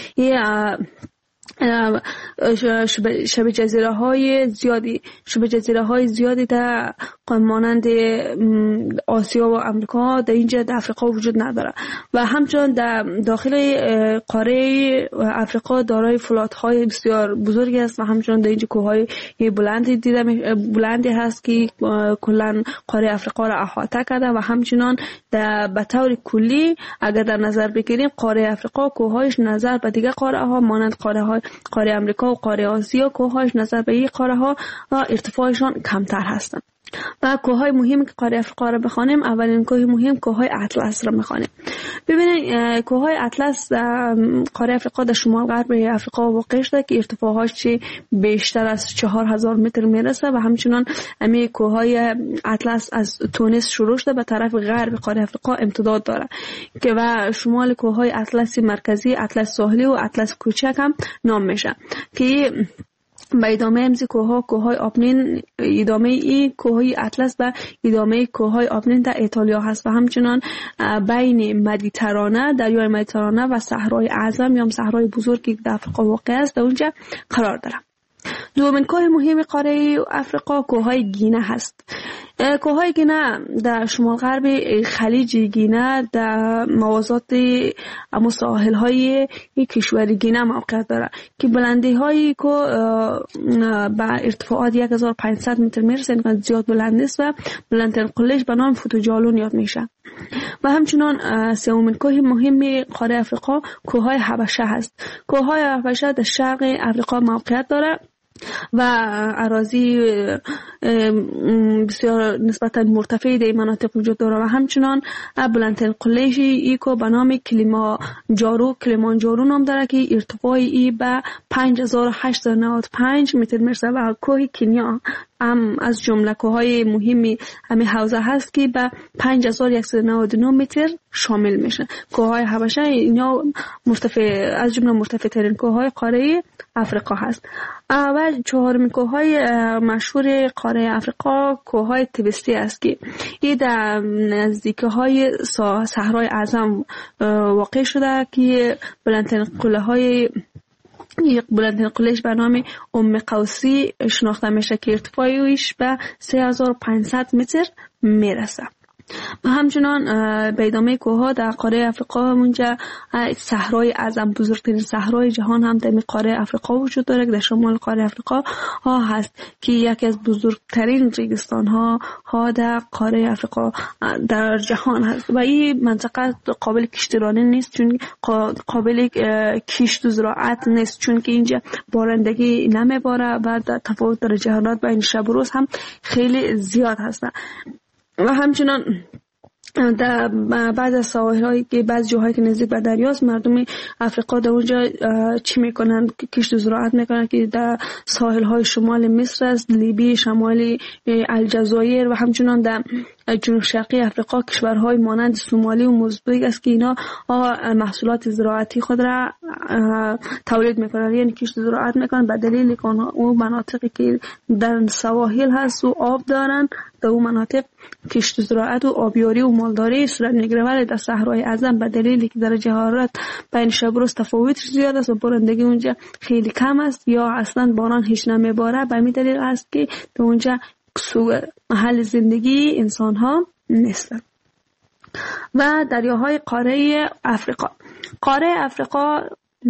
شبه جزیره های زیادی شبه جزیره های زیادی در مانند آسیا و امریکا در اینجا در افریقا وجود نداره و همچنان در داخل قاره افریقا دارای فلات های بسیار بزرگی است و همچنان در اینجا کوههای بلندی دیده بلندی هست که کلا قاره افریقا را احاطه کرده و همچنان در به طور کلی اگر در نظر بگیریم قاره افریقا کوههایش نظر به دیگر قاره ها مانند قاره های قاره امریکا و قاره آسیا کوههاش نظر به این قاره ها ارتفاعشان کمتر هستند. و کوههای مهم که قاره افریقا را بخوانیم اولین کوه مهم کوههای اطلس را میخوانیم. ببینید کوههای اطلس قاره افریقا در شمال غرب افریقا واقع شده که ارتفاعش بیشتر از چهار هزار متر میرسه و همچنان همین کوههای اطلس از تونس شروع شده به طرف غرب قاره افریقا امتداد داره که و شمال کوههای اطلس مرکزی، اطلس ساحلی و اطلس کوچک هم نام میشه که به ادامه امزی کوها کوهای آپنین ادامه ای کوهای اطلس و ادامه کوهای آپنین در ایتالیا هست و همچنان بین مدیترانه دریای مدیترانه و صحرای اعظم یا صحرای بزرگی در افریقا واقع است در اونجا قرار داره. دومین کوه مهم قاره افریقا کوههای گینه هست. کوههای گینه در شمال غرب خلیج گینه در موازات اما ساحل های کشور گینه موقعیت داره که بلندی هایی که به ارتفاعات یک هزار و پانصد متر میرسه اینقدر زیاد بلند نیست و بلندترین قلهش به نام فوتوجالون یاد میشه. و همچنان سومین کوه مهم قاره افریقا کوههای حبشه هست. کوههای حبشه در شرق افریقا موقعیت داره و اراضی بسیار نسبتا مرتفع در مناطق وجود داره و همچنان بلندترین قله‌ای ای که به نام کلیمانجارو کلیمانجارو نام داره که ارتفاعی ای به پنج هزار و هشتصد و نود و پنج متر میرسه و کوه کنیا هم از جمله کوههای مهمی همین حوزه هست که به پنج هزار و صد و نود و نه متر شامل میشه. کوههای حبشه اینا مرتفع از جمله مرتفع ترین کوههای قاره افریقا هست. و چهارمین کوههای مشهور قاره افریقا کوههای تبستی است که این در نزدیکی های صحرای اعظم واقع شده که بلندترین قله های یک بلندترین قلهش به نام ام قوسی شناخته میشه که ارتفاعش به سه هزار و پانصد متر میرسه. و همچنان به ادامه کوهها در قاره افریقا منجا صحرای اعظم بزرگترین صحرای جهان هم در قاره افریقا وجود داره که در شمال قاره افریقا ها هست که یکی از بزرگترین ریگستان ها ها در قاره افریقا در جهان هست و این منطقه قابل کشتیرانی نیست چون قابل کشت و زراعت نیست چون که اینجا بارندگی نمیباره و تفاوت درجه حرارت بین شب و روز هم خیلی زیاد هست. و همچنان در بعد از ساحل‌هایی که بعض جاهایی که نزدیک به دریاست مردم افریقا در اونجا چی میکنن کشت و زراعت میکنن که در ساحل‌های شمال مصر است، لیبی، شمال الجزایر و همچنان در جنوب شرقی افریقا کشورهای مانند سومالی و موزامبیک است که اینا محصولات زراعتی خود را تولید میکنن، یعنی کشت زراعت میکنن به دلیل که اون مناطقی که در سواحل هست و آب دارن در اون مناطق کشت زراعت و آبیاری و مالداری صورت میگیره، ولی در صحرای اعظم به دلیلی که درجه حرارت بین شب و روز تفاوتش زیاد است و بارندگی اونجا خیلی کم است یا اصلا باران هیچ نمیباره، به همین دلیل است که در اونجا محل زندگی انسان ها نیستن. و دریاهای قاره افریقا، قاره افریقا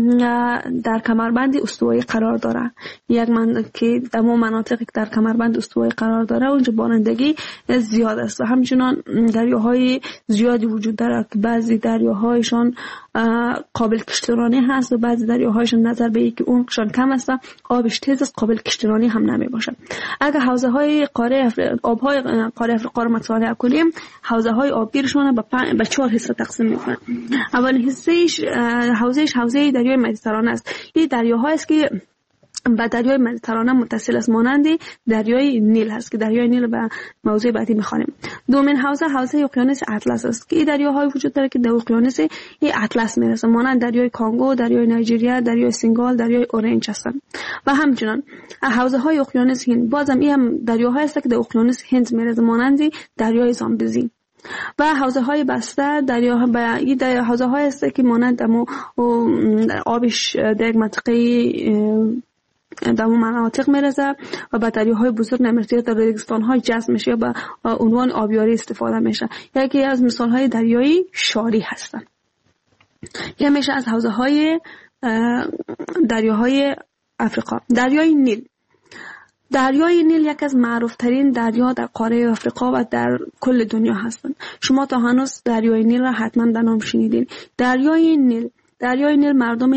در کمربند استوایی قرار داره، یک من که در مناطقی که در کمربند استوایی قرار داره اونجا بارندگی زیاد است و همچنان دریاهای زیادی وجود داره که بعضی دریاهایشان قابل کشتیرانی هست و بعضی دریاهایشان نظر به اینکه اونشان کم است و آبش تیز است قابل کشتیرانی هم نمی باشه. اگر حوزه های قاره افریقا آبهای قاره افریقا رو مطالعه کنیم، حوزه های آبگیرشون به به چهار حصه تقسیم میکنن. اول حصهش حوزهش حوزه دریای مدیترانه است. این دریاهایی است که به دریای مدیترانه متصل است، مانند دریای نیل هست که دریای نیل به موضوع بعدی میخوانیم. دومین حوزه حوزه اقیانوس اطلس است که این دریاهای وجود داره که در اقیانوس این اطلس میرسه، مانند دریای کانگو، دریای نایجریا، دریای سنگال، دریای اورنج هستند. و همچنان حوزه های اقیانوس هند، بازم این هم دریاهایی است که در اقیانوس هند میرسه، مانند دریای زامبزی. و حوزه های بسته دریا به این حوزه های است که مانند دمو آبش در منطقه در اون مناطق میرسه و به دریاهای بزرگ نمیرسه، در ریگستان های جذب میشه یا به عنوان آبیاری استفاده میشه. یکی از مثال های دریایی شاری هستن. یه میشه از حوزه های دریاهای افریقا. دریای نیل، دریای نیل یک از معروف ترین دریا در قاره افریقا و در کل دنیا هستند. شما تا هنوز دریای نیل را حتما در نام شنیدین. دریای نیل دریای نیل مردم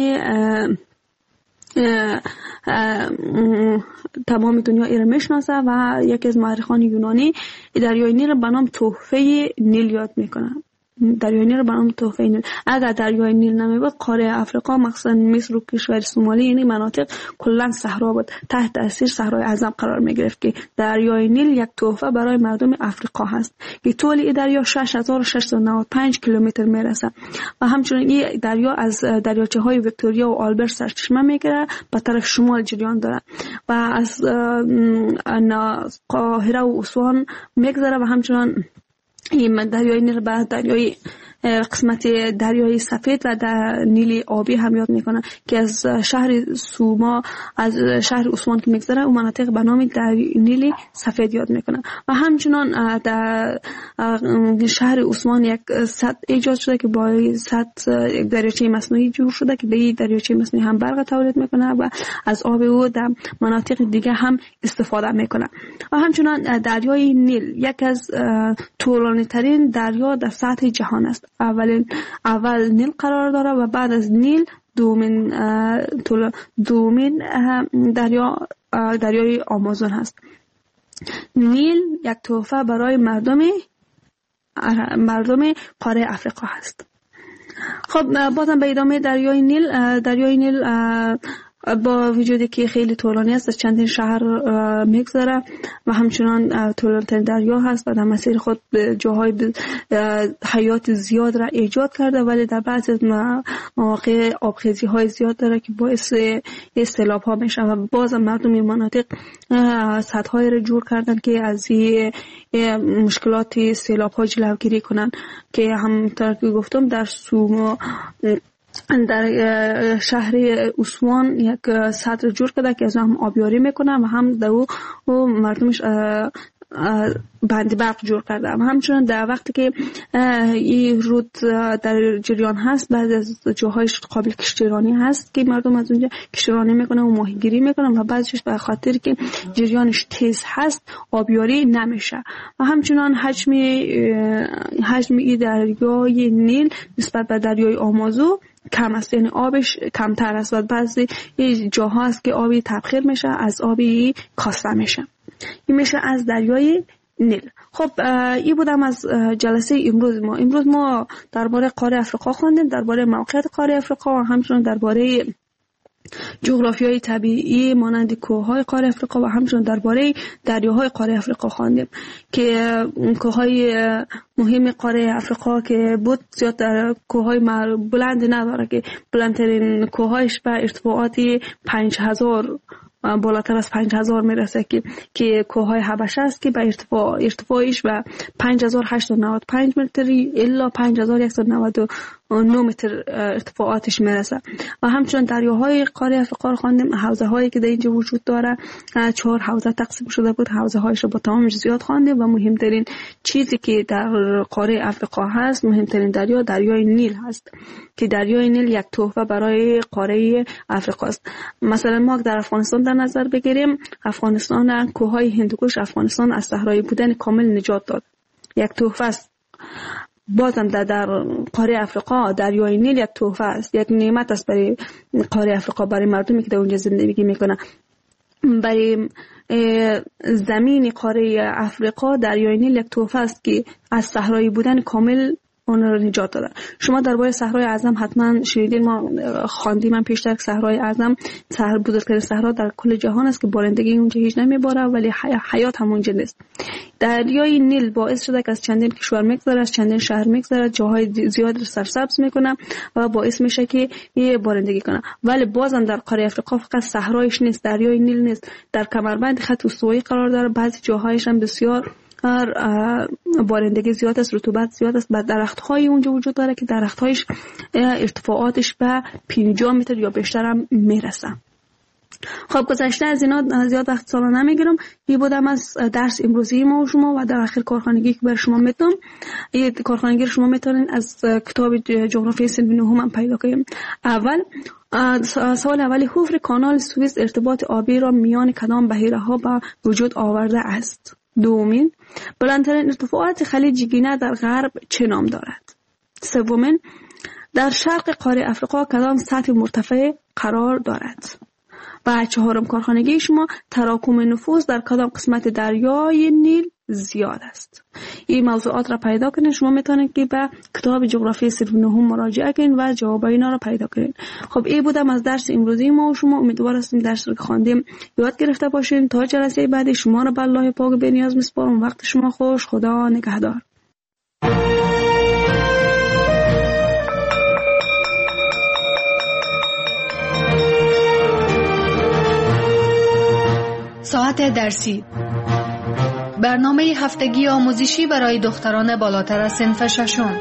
اه اه تمام دنیا ایره میشناسه و یکی از مورخان یونانی دریای نیل به نام تحفه نیل یاد میکنه. دریای نیل به نام تحفه نیل. اگر دریای نیل نمیبود قاره افریقا مخصوصا مصر و کشور سومالی این مناطق کلا صحرا بود، تحت تاثیر صحرای اعظم قرار میگرفت که دریای نیل یک تحفه برای مردم افریقا هست که طول این دریا شش هزار و ششصد و نود و پنج کیلومتر میرسه و همچنین این دریا از دریاچه های ویکتوریا و آلبرت سرچشمه میگیره به طرف شمال جریان داره و از قاهره و اسوان میگذره و همچنین این دریای نیل به دریای قسمت دریای سفید و در نیل آبی هم یاد میکنه که از شهر سوما از شهر عثمان که میگذره اون مناطق به نام نیل سفید یاد میکنه و همچنان در شهر عثمان یک سد ایجاد شده که با سد یک دریاچه مصنوعی جور شده که به این دریاچه مصنوعی هم برق تولید میکنه و از آب او در مناطق دیگه هم استفاده میکنه. و همچنان دریای نیل یک از طولانی ترین دریا در سطح جهان است. اول اول نیل قرار داره و بعد از نیل دومین دومین دریا دریای آمازون هست. نیل یک تحفه برای مردم مردم قاره افریقا هست. خب بازم به ادامه دریای نیل، دریای نیل با وجودی که خیلی طولانی است از چندین شهر میگذره و همچنان طولانی‌ترین دریا هست و در مسیر خود جاهای حیات زیاد را ایجاد کرده، ولی در بعضی مواقع آبخیزی های زیاد داره که باعث سیلاب ها میشه و باز مردم این مناطق سدهای را جور کردن که از این مشکلات سیلاب ها جلوگیری کنن که همونطور که گفتم در سوما در شهر عثمان یک سد جور کرده که از هم آبیاری میکنه و هم در او مردمش بندی برق جور کرده و همچنان در وقتی که این رود در جریان هست بعضی از جاهایش قابل کشتیرانی هست که مردم از اونجا کشتیرانی میکنن و ماهیگیری میکنن و بعضیش به خاطر که جریانش تیز هست آبیاری نمیشه و همچنان حجم حجم این دریای نیل نسبت به دریای آمازون کم است، یعنی آبش کمتر است و بعضی جاها هست که آبی تبخیر میشه از آبی کاسته میشه. این میشه از دریای نیل. خب این بودم از جلسه امروز ما. امروز ما درباره قاره افریقا خواندیم، درباره موقعیت قاره افریقا و همچنین درباره جغرافیای طبیعی مانند کوههای قاره افریقا و همچنین درباره دریاهای قاره افریقا خواندیم که کوههای مهم قاره افریقا که بود زیاد در کوههای بلند نداره که بلندترین کوههایش به ارتفاعاتی پنج هزار بالاتر از پنج هزار میرسه که که کوههای حبشه است که به ارتفاع ارتفاعش به پنج هزار و هشتصد و نود و پنج متری الا پنج هزار و صد و نود و نه متر ارتفاعاتش میرسه و همچنین دریاهای قاره افریقا رو خواندیم. حوزه هایی که در اینجا وجود داره چهار حوزه تقسیم شده بود. حوزه هایش رو با تمامش زیاد خواندیم و مهمترین چیزی که در قاره افریقا هست، مهمترین دریا دریای نیل هست که دریای نیل یک تحفه برای قاره افریقا است. مثلا ما در افغانستان در نظر بگیریم، افغانستان کوههای هندوکش افغانستان از صحرای بودن کامل نجات داد، یک تحفه است. بازم در, در قاره افریقا دریای نیل یک تحفه است، یک نعمت است برای قاره افریقا، برای مردمی که در اونجا زندگی میکنه. برای زمین قاره افریقا دریای نیل یک تحفه است که از صحرای بودن کامل اون رو نجات داده. شما درباره صحرای اعظم حتما شنیدین، ما خواندیم من پیشتر که صحرای اعظم صحرا بزرگترین صحرا در کل جهان است که بارندگی اونجا هیچ نمیباره ولی حیات هم اونجا نیست. دریای نیل باعث شده که از چندین کشور میگذره، از چندین شهر میگذره، جاهای زیاد رو سرسبز میکنه و باعث میشه که یه بارندگی کنه. ولی بازم در قاره افریقا فقط صحرایش نیست، دریای نیل نیست، در کمربند خط استوایی قرار داره، بعضی جاهایش هم بسیار بارندگی زیاد است، رطوبت زیاد است. بعد درخت‌های اونجا وجود داره که درخت‌هایش ارتفاعاتش به پنجاه متر یا بیشتر هم میرسه. خب گذشته از اینا زیاد وقت سالا نمیگیرم. این بودم از درس امروزی ما و شما و در آخر کارخانگی که بر شما میتونم. این کارخانگی شما میتونین از کتاب جغرافی صنف نهم هم پیدا کنیم. اول سوال اولی، حفر کانال سوئیس ارتباط آبی را میان کدام بحیره ها به وجود آورده است؟ دومین، بلندترین ارتفاعات خلیج گینه در غرب چه نام دارد؟ سومین، در شرق قاره افریقا کدام سطح مرتفع قرار دارد؟ و چهارم کارخانگی شما، تراکم نفوذ در کدام قسمت دریای نیل زیاد است؟ این موضوعات را پیدا کنید. شما میتونید که به کتاب جغرافی صنف نهم مراجعه کنید و جواب اینا را پیدا کنید. خب این بودم از درس امروزی ما و شما. امیدوار هستیم درس رو که خواندیم یاد گرفته باشین. تا جلسه بعدی شما را به الله پاک بی‌نیاز میسپارم. وقت شما خوش. خدا نگهدار. ساعت درسی، برنامه هفتگی آموزشی برای دختران بالاتر از صنف ششم.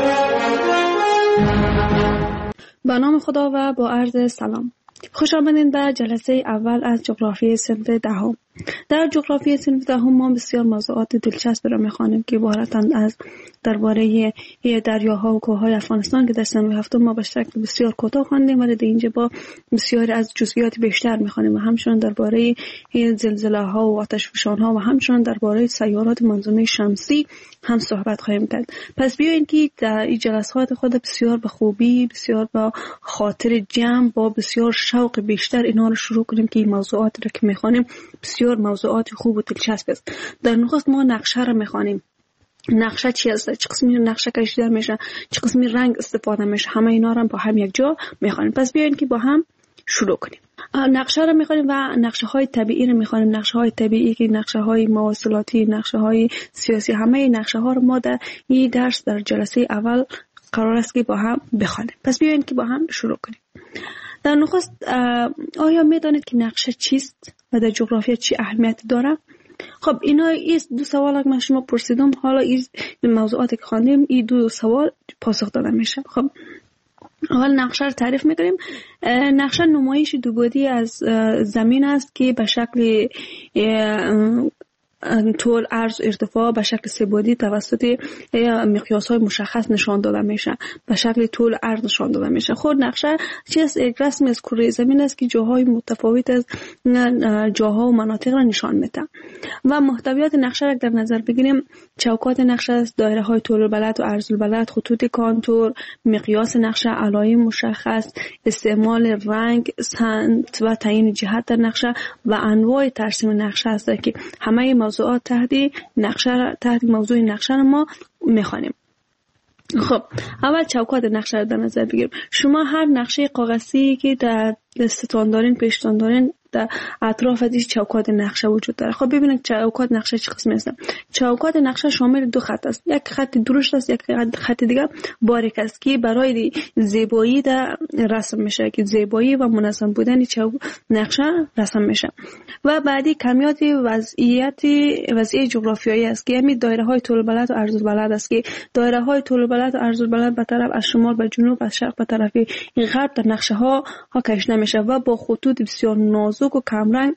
با نام خدا و با عرض سلام. خوش آمدید به جلسه اول از جغرافی صنف دهم. در جغرافی صنف دهم ما بسیار موضوعات دلچسب را می‌خوانیم که عبارتند از درباره دریاها و کوههای افغانستان که در صنف هفتم ما به شکل بسیار کوتاه خواندیم ولی در اینجا با بسیار از جزئیات بیشتر می‌خوانیم و همچنین درباره زلزله‌ها و آتشفشان‌ها و همچنین درباره سیارات منظومه شمسی هم صحبت خواهیم کرد. پس بیاین که در این جلسات خود بسیار به خوبی، بسیار با خاطر جمع، با بسیار شوق بیشتر اینا رو شروع کنیم که این موضوعات رو که می‌خوانیم بسیار موضوعات خوب و دلچسب است. در نخست ما نقشه رو می‌خوانیم. نقشه چی است؟ چه قسمی نقشه کشیده میشه؟ چه قسمی رنگ استفاده میشه؟ همه اینا رو با هم یک جا می‌خوانیم. پس بیاین که با هم شروع کنیم. نقشه رو می‌خوانیم و نقشه‌های طبیعی رو می‌خوانیم. نقشه‌های طبیعی که نقشه‌های مواصلاتی، نقشه‌های سیاسی، همه نقشه‌ها رو ما در این درس در جلسه اول قرار است که با هم بخوانیم. پس بیاین که با هم شروع کنیم. در نخست آیا می‌دانید که نقشه چیست و در جغرافیا چی اهمیت داره؟ خب اینا این دو سوال که من شما پرسیدم، حالا این موضوعاتی که خواندیم این دو سوال پاسخ داده میشه. خب اول نقشه رو تعریف میکنیم. نقشه نمایش دو بعدی از زمین است که به شکل طول، عرض، ارتفاع به شکل سه بعدی توسط مقیاس‌های مشخص نشان داده میشه. به شکل طول، عرض نشان داده میشه. خود نقشه چیز یک رسم از کره زمین است که جاهای متفاوت از جاها و مناطق را نشان میده. و محتویات نقشه را در نظر بگیریم، چوکات نقشه است، دایره‌های طول البلد و عرض البلد، خطوط کانتور، مقیاس نقشه، علائم مشخص، استعمال رنگ، سمت و تعیین جهت در نقشه و انواع ترسیم نقشه است که همه موضوعات تحت نقشه تحت موضوع نقشه ما می‌خوانیم. خب اول چوکات نقشه رو در نظر بگیریم. شما هر نقشه کاغذی که در دستتان دارین، پیشتان دارین، در اطراف ازش چوکات نقشه وجود داره. خب ببینید چوکات نقشه چه قسمی هستن. چوکات نقشه شامل دو خط است، یک خط درشت است، یک خط دیگه باریک است که برای زیبایی در رسم میشه، که زیبایی و منظم بودن چوک نقشه رسم میشه. و بعدی کمیات وضعیت وضعی جغرافیایی است که همین دایره های طول بلد و عرض البلد است که دایره های طول بلد و عرض البلد به طرف از شمال به جنوب، از شرق به طرف غرب در نقشه ها ها کشیده میشه و با خطوط بسیار نازک و کمرنگ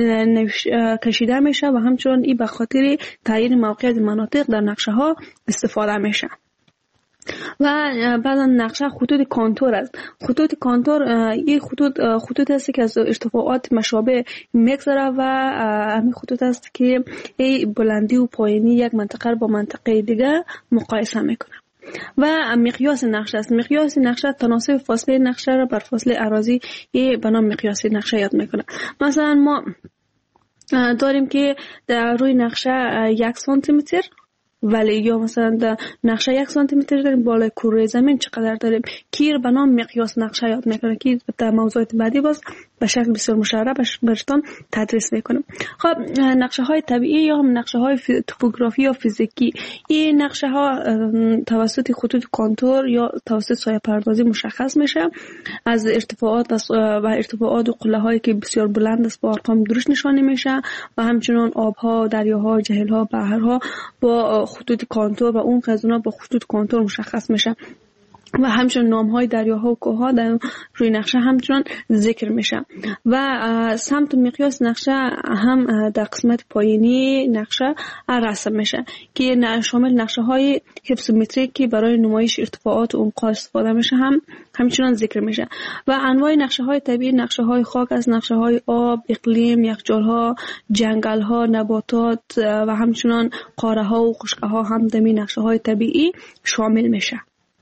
کشیده میشه و همچنین این به خاطر تعیین موقعیت مناطق در نقشه ها استفاده میشه. و بعضا نقشه خطوط کانتور است. خطوط کانتور این خطوط خطوط است که از ارتفاعات مشابه میگذره و همین خطوط است که این بلندی و پایینی یک منطقه با منطقه دیگه مقایسه میکنه. و مقیاس نقشه است. مقیاس نقشه تناسب فاصله نقشه را بر فاصله اراضی به نام مقیاس نقشه یاد میکنه. مثلا ما داریم که در روی نقشه یک سانتی متر، ولی یا مثلا در نقشه یک سانتی متر داریم، بالای کره زمین چقدر داریم، که به نام مقیاس نقشه یاد میکنه که در موضوعات بعدی باز به شکل بسیار مشرح براتون تدریس میکنم. خب نقشه های طبیعی یا هم نقشه های توپوگرافی یا فیزیکی، این نقشه ها توسط خطوط کانتور یا توسط سایه پردازی مشخص میشه. از ارتفاعات و ارتفاعات و قله هایی که بسیار بلند است با ارقام درشت نشانه میشه و همچنین آبها، دریاها، جهلها، بحرها با خطوط کانتور و اون قزونا با خطوط کانتور مشخص میشه. و همچنین نام‌های دریاها و کوه‌ها در روی نقشه همچنان ذکر میشه. و سمت و مقیاس نقشه هم در قسمت پایینی نقشه رسم میشه که شامل نقشه‌های هیپسومتریک که برای نمایش ارتفاعات و عمق‌ها استفاده میشه هم همچنان ذکر میشه. و انواع نقشه‌های طبیعی نقشه‌های خاک از نقشه‌های آب، اقلیم، یخچال‌ها، جنگل‌ها، نباتات و همچنین قاره‌ها و خشک‌ها هم در نقشه‌های طبیعی شامل میشه.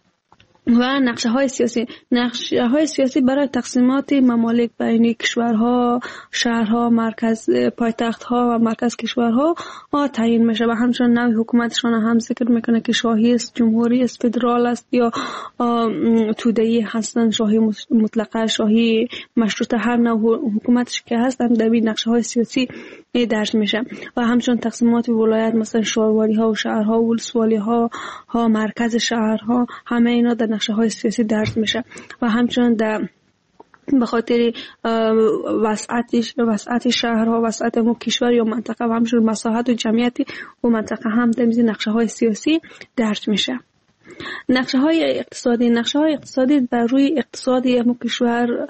و نقشه های سیاسی نقشه های سیاسی برای تقسیمات ممالک بین کشورها، شهرها، مرکز پایتخت ها و مرکز کشورها تعیین میشه و همچنین نوع حکومتشان هم ذکر میکنه که شاهی است، جمهوری است، فدرال است یا توده‌ای هستند، شاهی مطلقه، شاهی مشروطه، هر نوع حکومتش که هست هم در نقشه های سیاسی درج میشه. و همچنین تقسیمات ولایت مثلا شهرواری ها و شهرها و ولسوالی ها ها مرکز شهرها همه اینا در نقشه های سیاسی درج میشه. و همچنین در به خاطر وسعت وسعت شهرها، وسعت مو کشور یا منطقه و همچنین مساحت و جمعیت و منطقه هم در نقشه های سیاسی درج میشه. نقشه های اقتصادی نقشه های اقتصادی بر روی اقتصادی همون کشور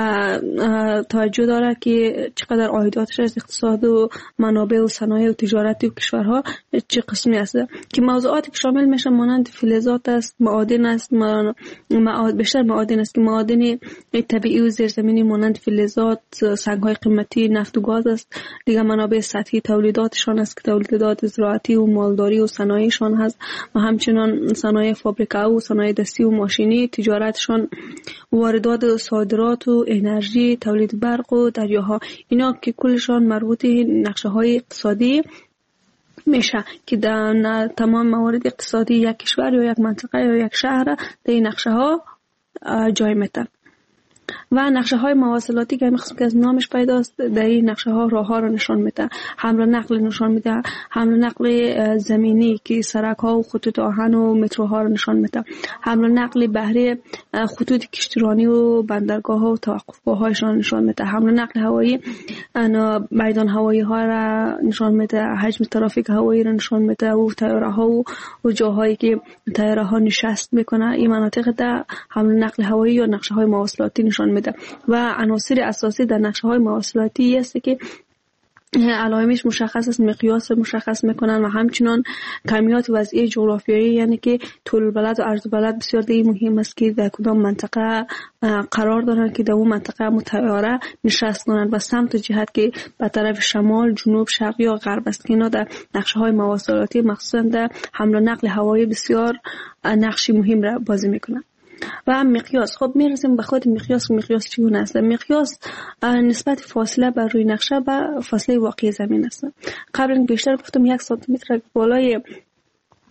توجه داره که چقدر عایداتش از اقتصاد و منابع و صنایع و تجارت و کشورها چه قسمی است که موضوعاتی که شامل میشه مانند فلزات است، معادن است، معاد بیشتر معادن است که معادن طبیعی و زیرزمینی مانند فلزات، سنگ های قیمتی، نفت و گاز است. دیگه منابع سطحی تولیداتشان است که تولیدات زراعتی و مالداری و صنایعشان هست و همچنین صنایع فابریکه و صنایع دستی و ماشینی، تجارتشان، واردات و صادرات و انرژی، تولید برق و دریاها، اینا که کلشان مربوط نقشه های اقتصادی میشه که در تمام موارد اقتصادی یک کشور یا یک منطقه یا یک شهر در این نقشه ها جای میتن. و نقشه های مواصلاتی که همین قسم که از نامش پیداست در این نقشه ها راه ها را نشان میده، حمل و نقل نشان میده، حمل و نقل زمینی که سرک ها و خطوط آهن و متروها را نشان میده، حمل و نقل بحری، خطوط کشتیرانی و بندرگاه ها و توقفگاه هایشان نشان میده، حمل و نقل هوایی، میدان هوایی ها را نشان میده، حجم ترافیک هوایی را نشان میده و طیاره ها و, و جاهایی که طیاره ها نشست میکنه. این مناطق در حمل و نقل هوایی یا نقشه های مواصلاتی نشان میده. و عناصر اساسی در نقشه های مواصلاتی است که علائمش مشخص است، مقیاس مشخص میکنن و همچنان کمیات وضعی جغرافیایی، یعنی که طول بلد و عرض بلد بسیار دیگه مهم است که در کدام منطقه قرار دارن که در اون منطقه متعاره نشست کنن و سمت و جهت که به طرف شمال، جنوب، شرق یا غرب است که اینا در نقشه های مواصلاتی مخصوصا در حمل و نقل هوایی بسیار نقشی مهم را بازی میکنن. و مقیاس، خب میرسیم به خود مقیاس. مقیاس چگونه است؟ مقیاس نسبت فاصله بر روی نقشه به فاصله واقعی زمین است. قبلا بیشتر گفتم یک سانتی متر بالای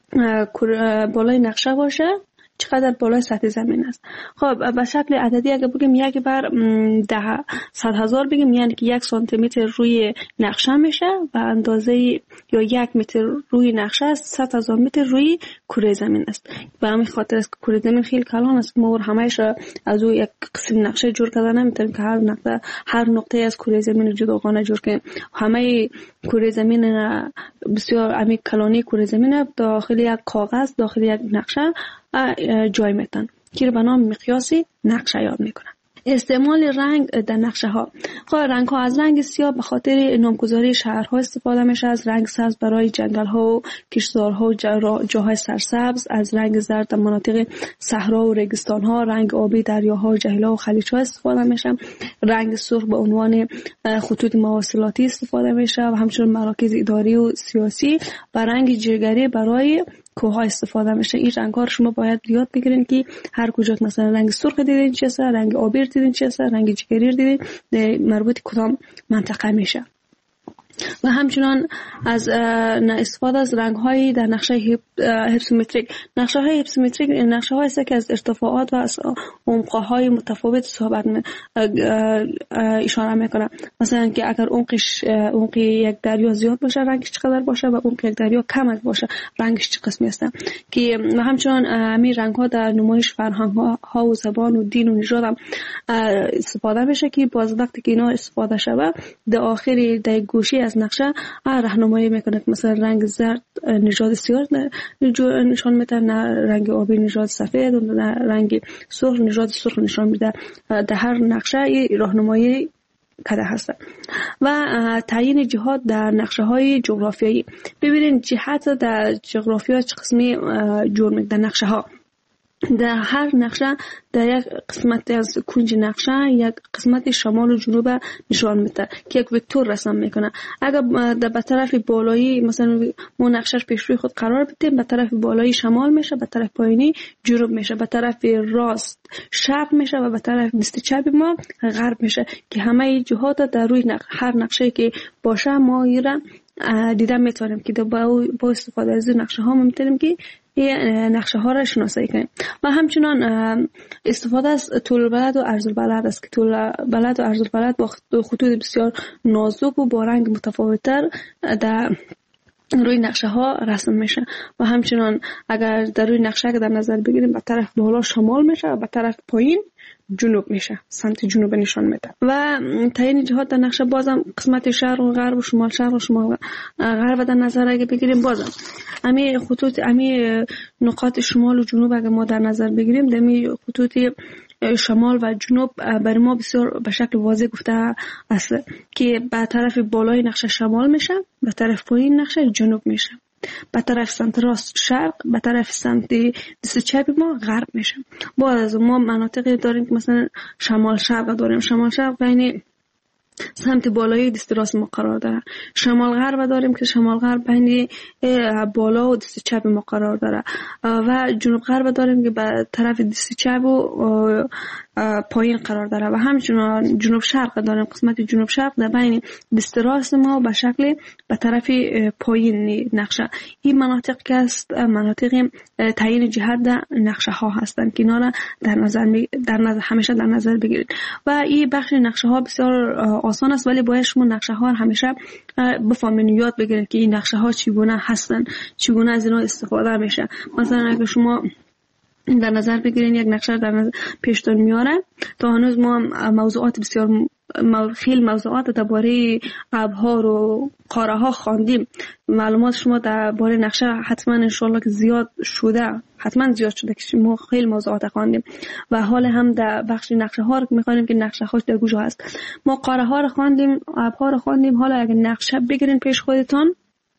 بالای نقشه باشه چقدر بالای سطح زمین است. خب به شکل عددی اگه بگیم یک بر ده صد هزار بگیم یعنی که یک سانتی متر روی نقشه میشه و اندازه یا یک متر روی نقشه است صد هزار متر روی کره زمین است. به همین خاطر است که کره زمین خیلی کلان است. ما همه‌اش از او یک قسم نقشه جور کردن نمیتونیم که هر نقطه هر نقطه از کره زمین جداگانه جور کنیم. همه کره زمین بسیار عمیق کلانی کره زمین داخل یک کاغذ داخل یک نقشه جای میتن که به نام مقیاسی نقشه یاد میکنن. استعمال رنگ در نقشه ها. خب رنگ ها از رنگ سیاه به خاطر نامگذاری شهرها استفاده میشه، از رنگ سبز برای جنگل ها و کشتزارها و جاهای سرسبز، از رنگ زرد در مناطق صحرا و ریگستان ها، رنگ آبی دریاها و جهیل‌ها و خلیج ها استفاده میشه، رنگ سرخ به عنوان خطوط مواصلاتی استفاده میشه و همچنین مراکز اداری و سیاسی، و رنگ جگری برای کوه استفاده میشه. این رنگ ها رو شما باید یاد بگیرین که هر کجا مثلا رنگ سرخ دیدین چه است، رنگ آبی دیدین چه است، رنگ جگری دیدین مربوط کدام منطقه میشه. و همچنان از استفاده از رنگ های در نقشه هیپسومتریک. نقشه های هیپسومتریک نقشه های است که از ارتفاعات و از عمق های متفاوت صحبت اشاره میکنه. مثلا که اگر عمقش عمق یک دریا زیاد باشه رنگش چقدر باشه و عمق یک دریا کم باشه رنگش چه قسمی است. که و همچنان همین رنگ ها در نمایش فرهنگ ها و زبان و دین و نژاد هم استفاده میشه که باز وقتی که اینا استفاده شده در آخر در گوشه از نقشه راهنمایی میکنه. مثلا رنگ زرد نژاد سیاه نشان میده، رنگ آبی نژاد سفید و رنگ سرخ نژاد سرخ نشان میده. در هر نقشه راهنمایی کده هست. و تعیین جهات در نقشه های جغرافیایی. ببینید جهت در جغرافیا چه قسمی جور میده در نقشه ها. در هر نقشه در یک قسمت از کنج نقشه یک قسمت شمال و جنوب نشان میده که یک وکتور رسم میکنه. اگر در به طرف بالایی مثلا ما نقشهش پیش روی خود قرار بدیم، به طرف بالایی شمال میشه، به طرف پایینی جنوب میشه، به طرف راست شرق میشه و به طرف دست چپ ما غرب میشه که همه جهات در روی نقشه هر نقشه که باشه ما ایران دیدن میتونیم که با استفاده از نقشه ها میتونیم که نقشه ها را شناسایی کنیم. و همچنان استفاده از طول البلد و عرض البلد است که طول بلد و عرض البلد با خطوط بسیار نازک و با رنگ متفاوت‌تر در روی نقشه ها رسم میشه. و همچنان اگر در روی نقشه که در نظر بگیریم به طرف بالا شمال میشه و به طرف پایین جنوب میشه، سمت جنوب نشان میده. و تعیین جهات در نقشه بازم قسمت شرق و غرب و شمال شرق و شمال غرب در نظر اگه بگیریم بازم امی خطوط امی نقاط شمال و جنوب اگه ما در نظر بگیریم دمی خطوط شمال و جنوب برای ما بسیار به شکل واضح گفته است که به طرف بالای نقشه شمال میشه، به طرف پایین نقشه جنوب میشه، به طرف سمت راست شرق، به طرف سمت دست چپ ما غرب میشه. باز ما مناطقی داریم که مثلا شمال شرق داریم، شمال شرق بین سمت بالای دست راست ما قرار داره. شمال غرب داریم که شمال غرب بین بالا و دست چپ ما قرار داره. و جنوب غرب داریم که به طرف دست چپ و پایین قرار داره. و همچنین جنوب شرق داریم، قسمت جنوب شرق در بین دست راست ما به شکل به طرف پایین نقشه. این مناطق که است مناطق تعیین جهت در نقشه ها هستند که اینا را در نظر در نظر همیشه در نظر بگیرید. و این بخش نقشه ها بسیار آسان است ولی باید شما نقشه ها همیشه بفهمین، یاد بگیرید که این نقشه ها چگونه هستن، چگونه از اینا استفاده میشه. مثلا اگه شما در نظر بگیرین یک نقشه در نظر پیشتون میاره تا هنوز ما موضوعات بسیار خیلی موضوعات درباره ابرها و قاره ها خواندیم. معلومات شما درباره نقشه حتما ان شاء الله که زیاد شده، حتما زیاد شده که ما خیلی موضوعات خواندیم. و حال هم در بخش نقشه ها رو می‌خوانیم که نقشه هاش در کجا هست. ما قاره ها رو خواندیم، ابرها رو خواندیم. حالا اگه نقشه بگیرین پیش خودتون،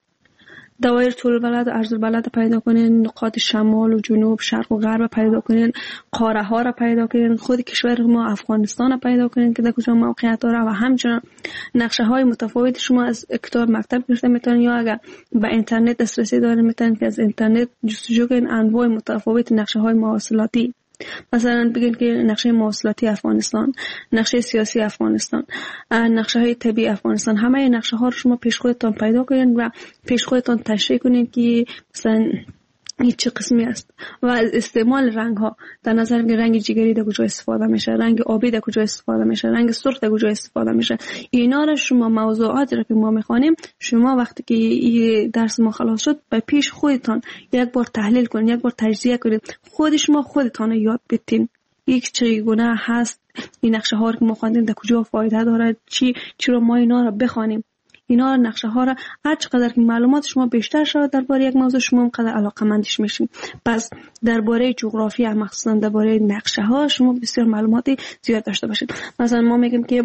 دوایر طول البلد و عرض البلد پیدا کنین، نقاط شمال و جنوب شرق و غرب پیدا کنین، قاره ها را پیدا کنین، خود کشور ما افغانستان را پیدا کنین که در کجا موقعیت داره. و همچنین نقشه های متفاوت شما از کتاب مکتب گرفته میتونین یا اگر به اینترنت دسترسی دارین میتونین که از اینترنت جستجو کنین انواع متفاوت نقشه های مواصلاتی. مثلا بگین که نقشه مواصلاتی افغانستان، نقشه سیاسی افغانستان، نقشه های طبیعی افغانستان، همه نقشه ها رو شما پیش خودتان پیدا کنین و پیش خودتان تشریح کنین که مثلا این چه قسمی است و از استعمال رنگ ها در نظر میگیریم رنگ جگری در کجا استفاده میشه، رنگ آبی در کجا استفاده میشه، رنگ سرخ در کجا استفاده میشه. اینا را شما موضوعاتی را که ما میخوانیم شما وقتی که این درس ما خلاص شد به پیش خودتان یک بار تحلیل کنید، یک بار تجزیه کنید، خود شما خودتان یاد بتین یک چگونه هست این نقشه ها که ما خواندیم در کجا فایده داره، چی چرا ما اینا را بخوانیم. اینا نقشه ها را هر چقدر که معلومات شما بیشتر شود درباره یک موضوع شما اونقدر علاقه‌مندش میشین. پس درباره جغرافیا مخصوصا درباره نقشه ها شما بسیار معلوماتی زیاد داشته باشید. مثلا ما میگیم که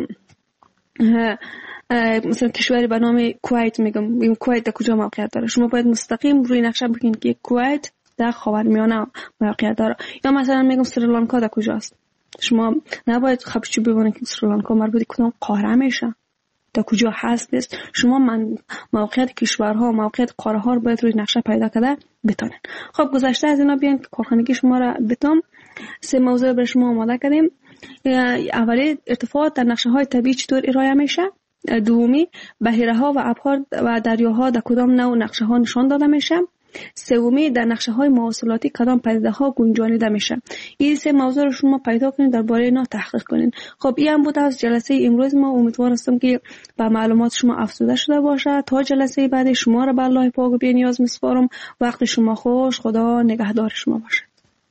مثلا کشوری به نام کویت میگم، این کویت در کجا موقعیت داره، شما باید مستقیم روی نقشه ببینید که کویت در خاورمیانه موقعیت داره. یا مثلا میگم سریلانکا در کجاست، شما نباید خبرچی ببینید که سریلانکا مربوط کدام قاره میشه، در کجا هست. شما من موقعیت کشورها، موقعیت قاره ها رو باید روی نقشه پیدا کرده بتونین. خب گذشته از اینا بیان که کارخانگی شما را بتون سه موضوع برای شما آماده کردیم. اولی ارتفاعات در نقشه های طبیعی چطور ارائه میشه، دومی بحیره ها و ابحار و دریاها در کدام نوع نقشه ها نشان داده میشه، سومی در نقشه های مواصلاتی کدام پدیده ها گنجانیده میشه. این سه موضوع رو شما پیدا کنید، درباره اینا تحقیق کنید. خب این هم بود از جلسه امروز ما. امیدوارم که با معلومات شما افزوده شده باشه. تا جلسه بعد شما را به الله پاک و بی‌نیاز میسپارم. وقت شما خوش. خدا نگهدار شما باشه.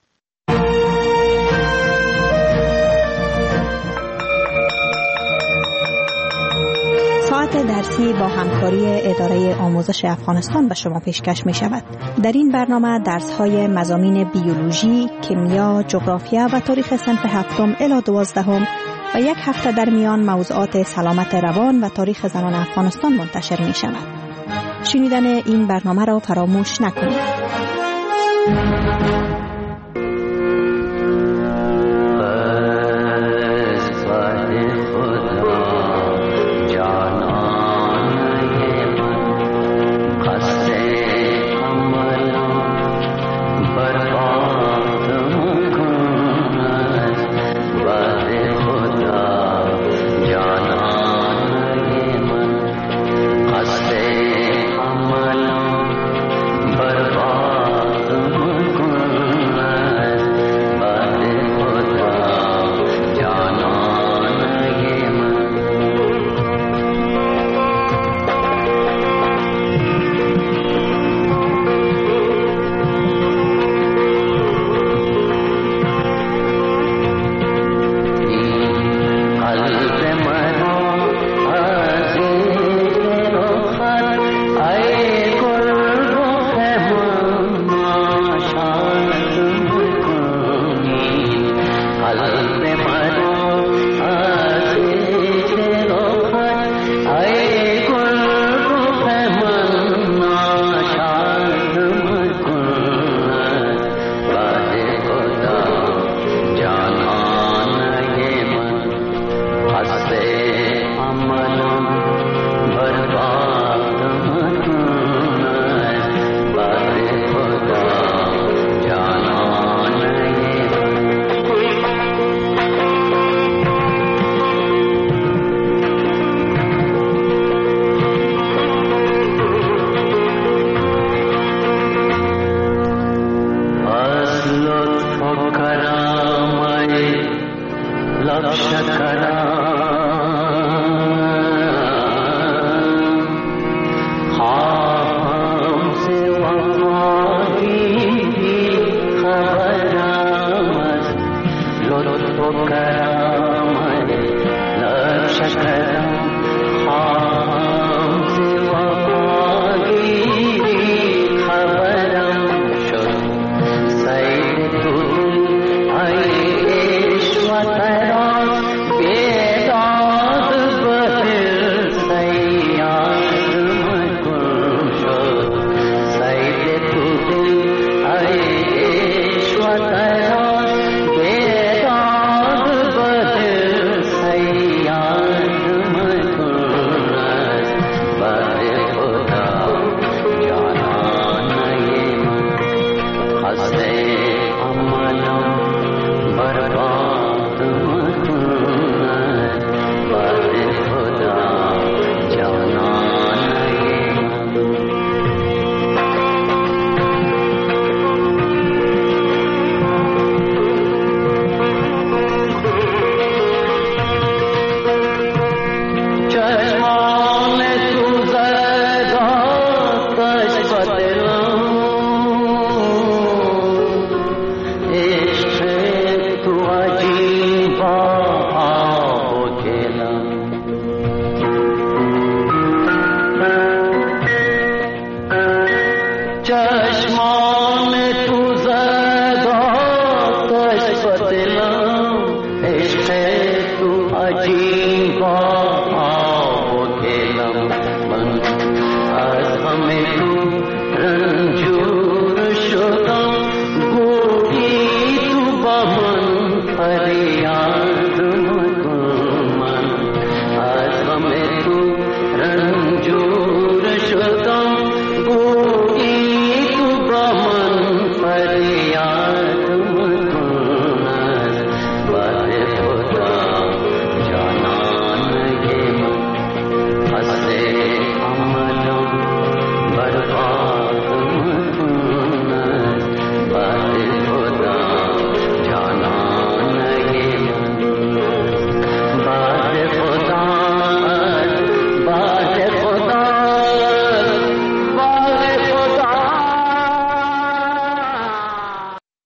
ساعت درسی با همکاری اداره آموزش افغانستان به شما پیشکش می شود. در این برنامه درس های مضامین بیولوژی، کیمیا، جغرافیا و تاریخ صنف هفتم الی دوازدهم و یک هفته در میان موضوعات سلامت روان و تاریخ زنان افغانستان منتشر می شود. شنیدن این برنامه را فراموش نکنید.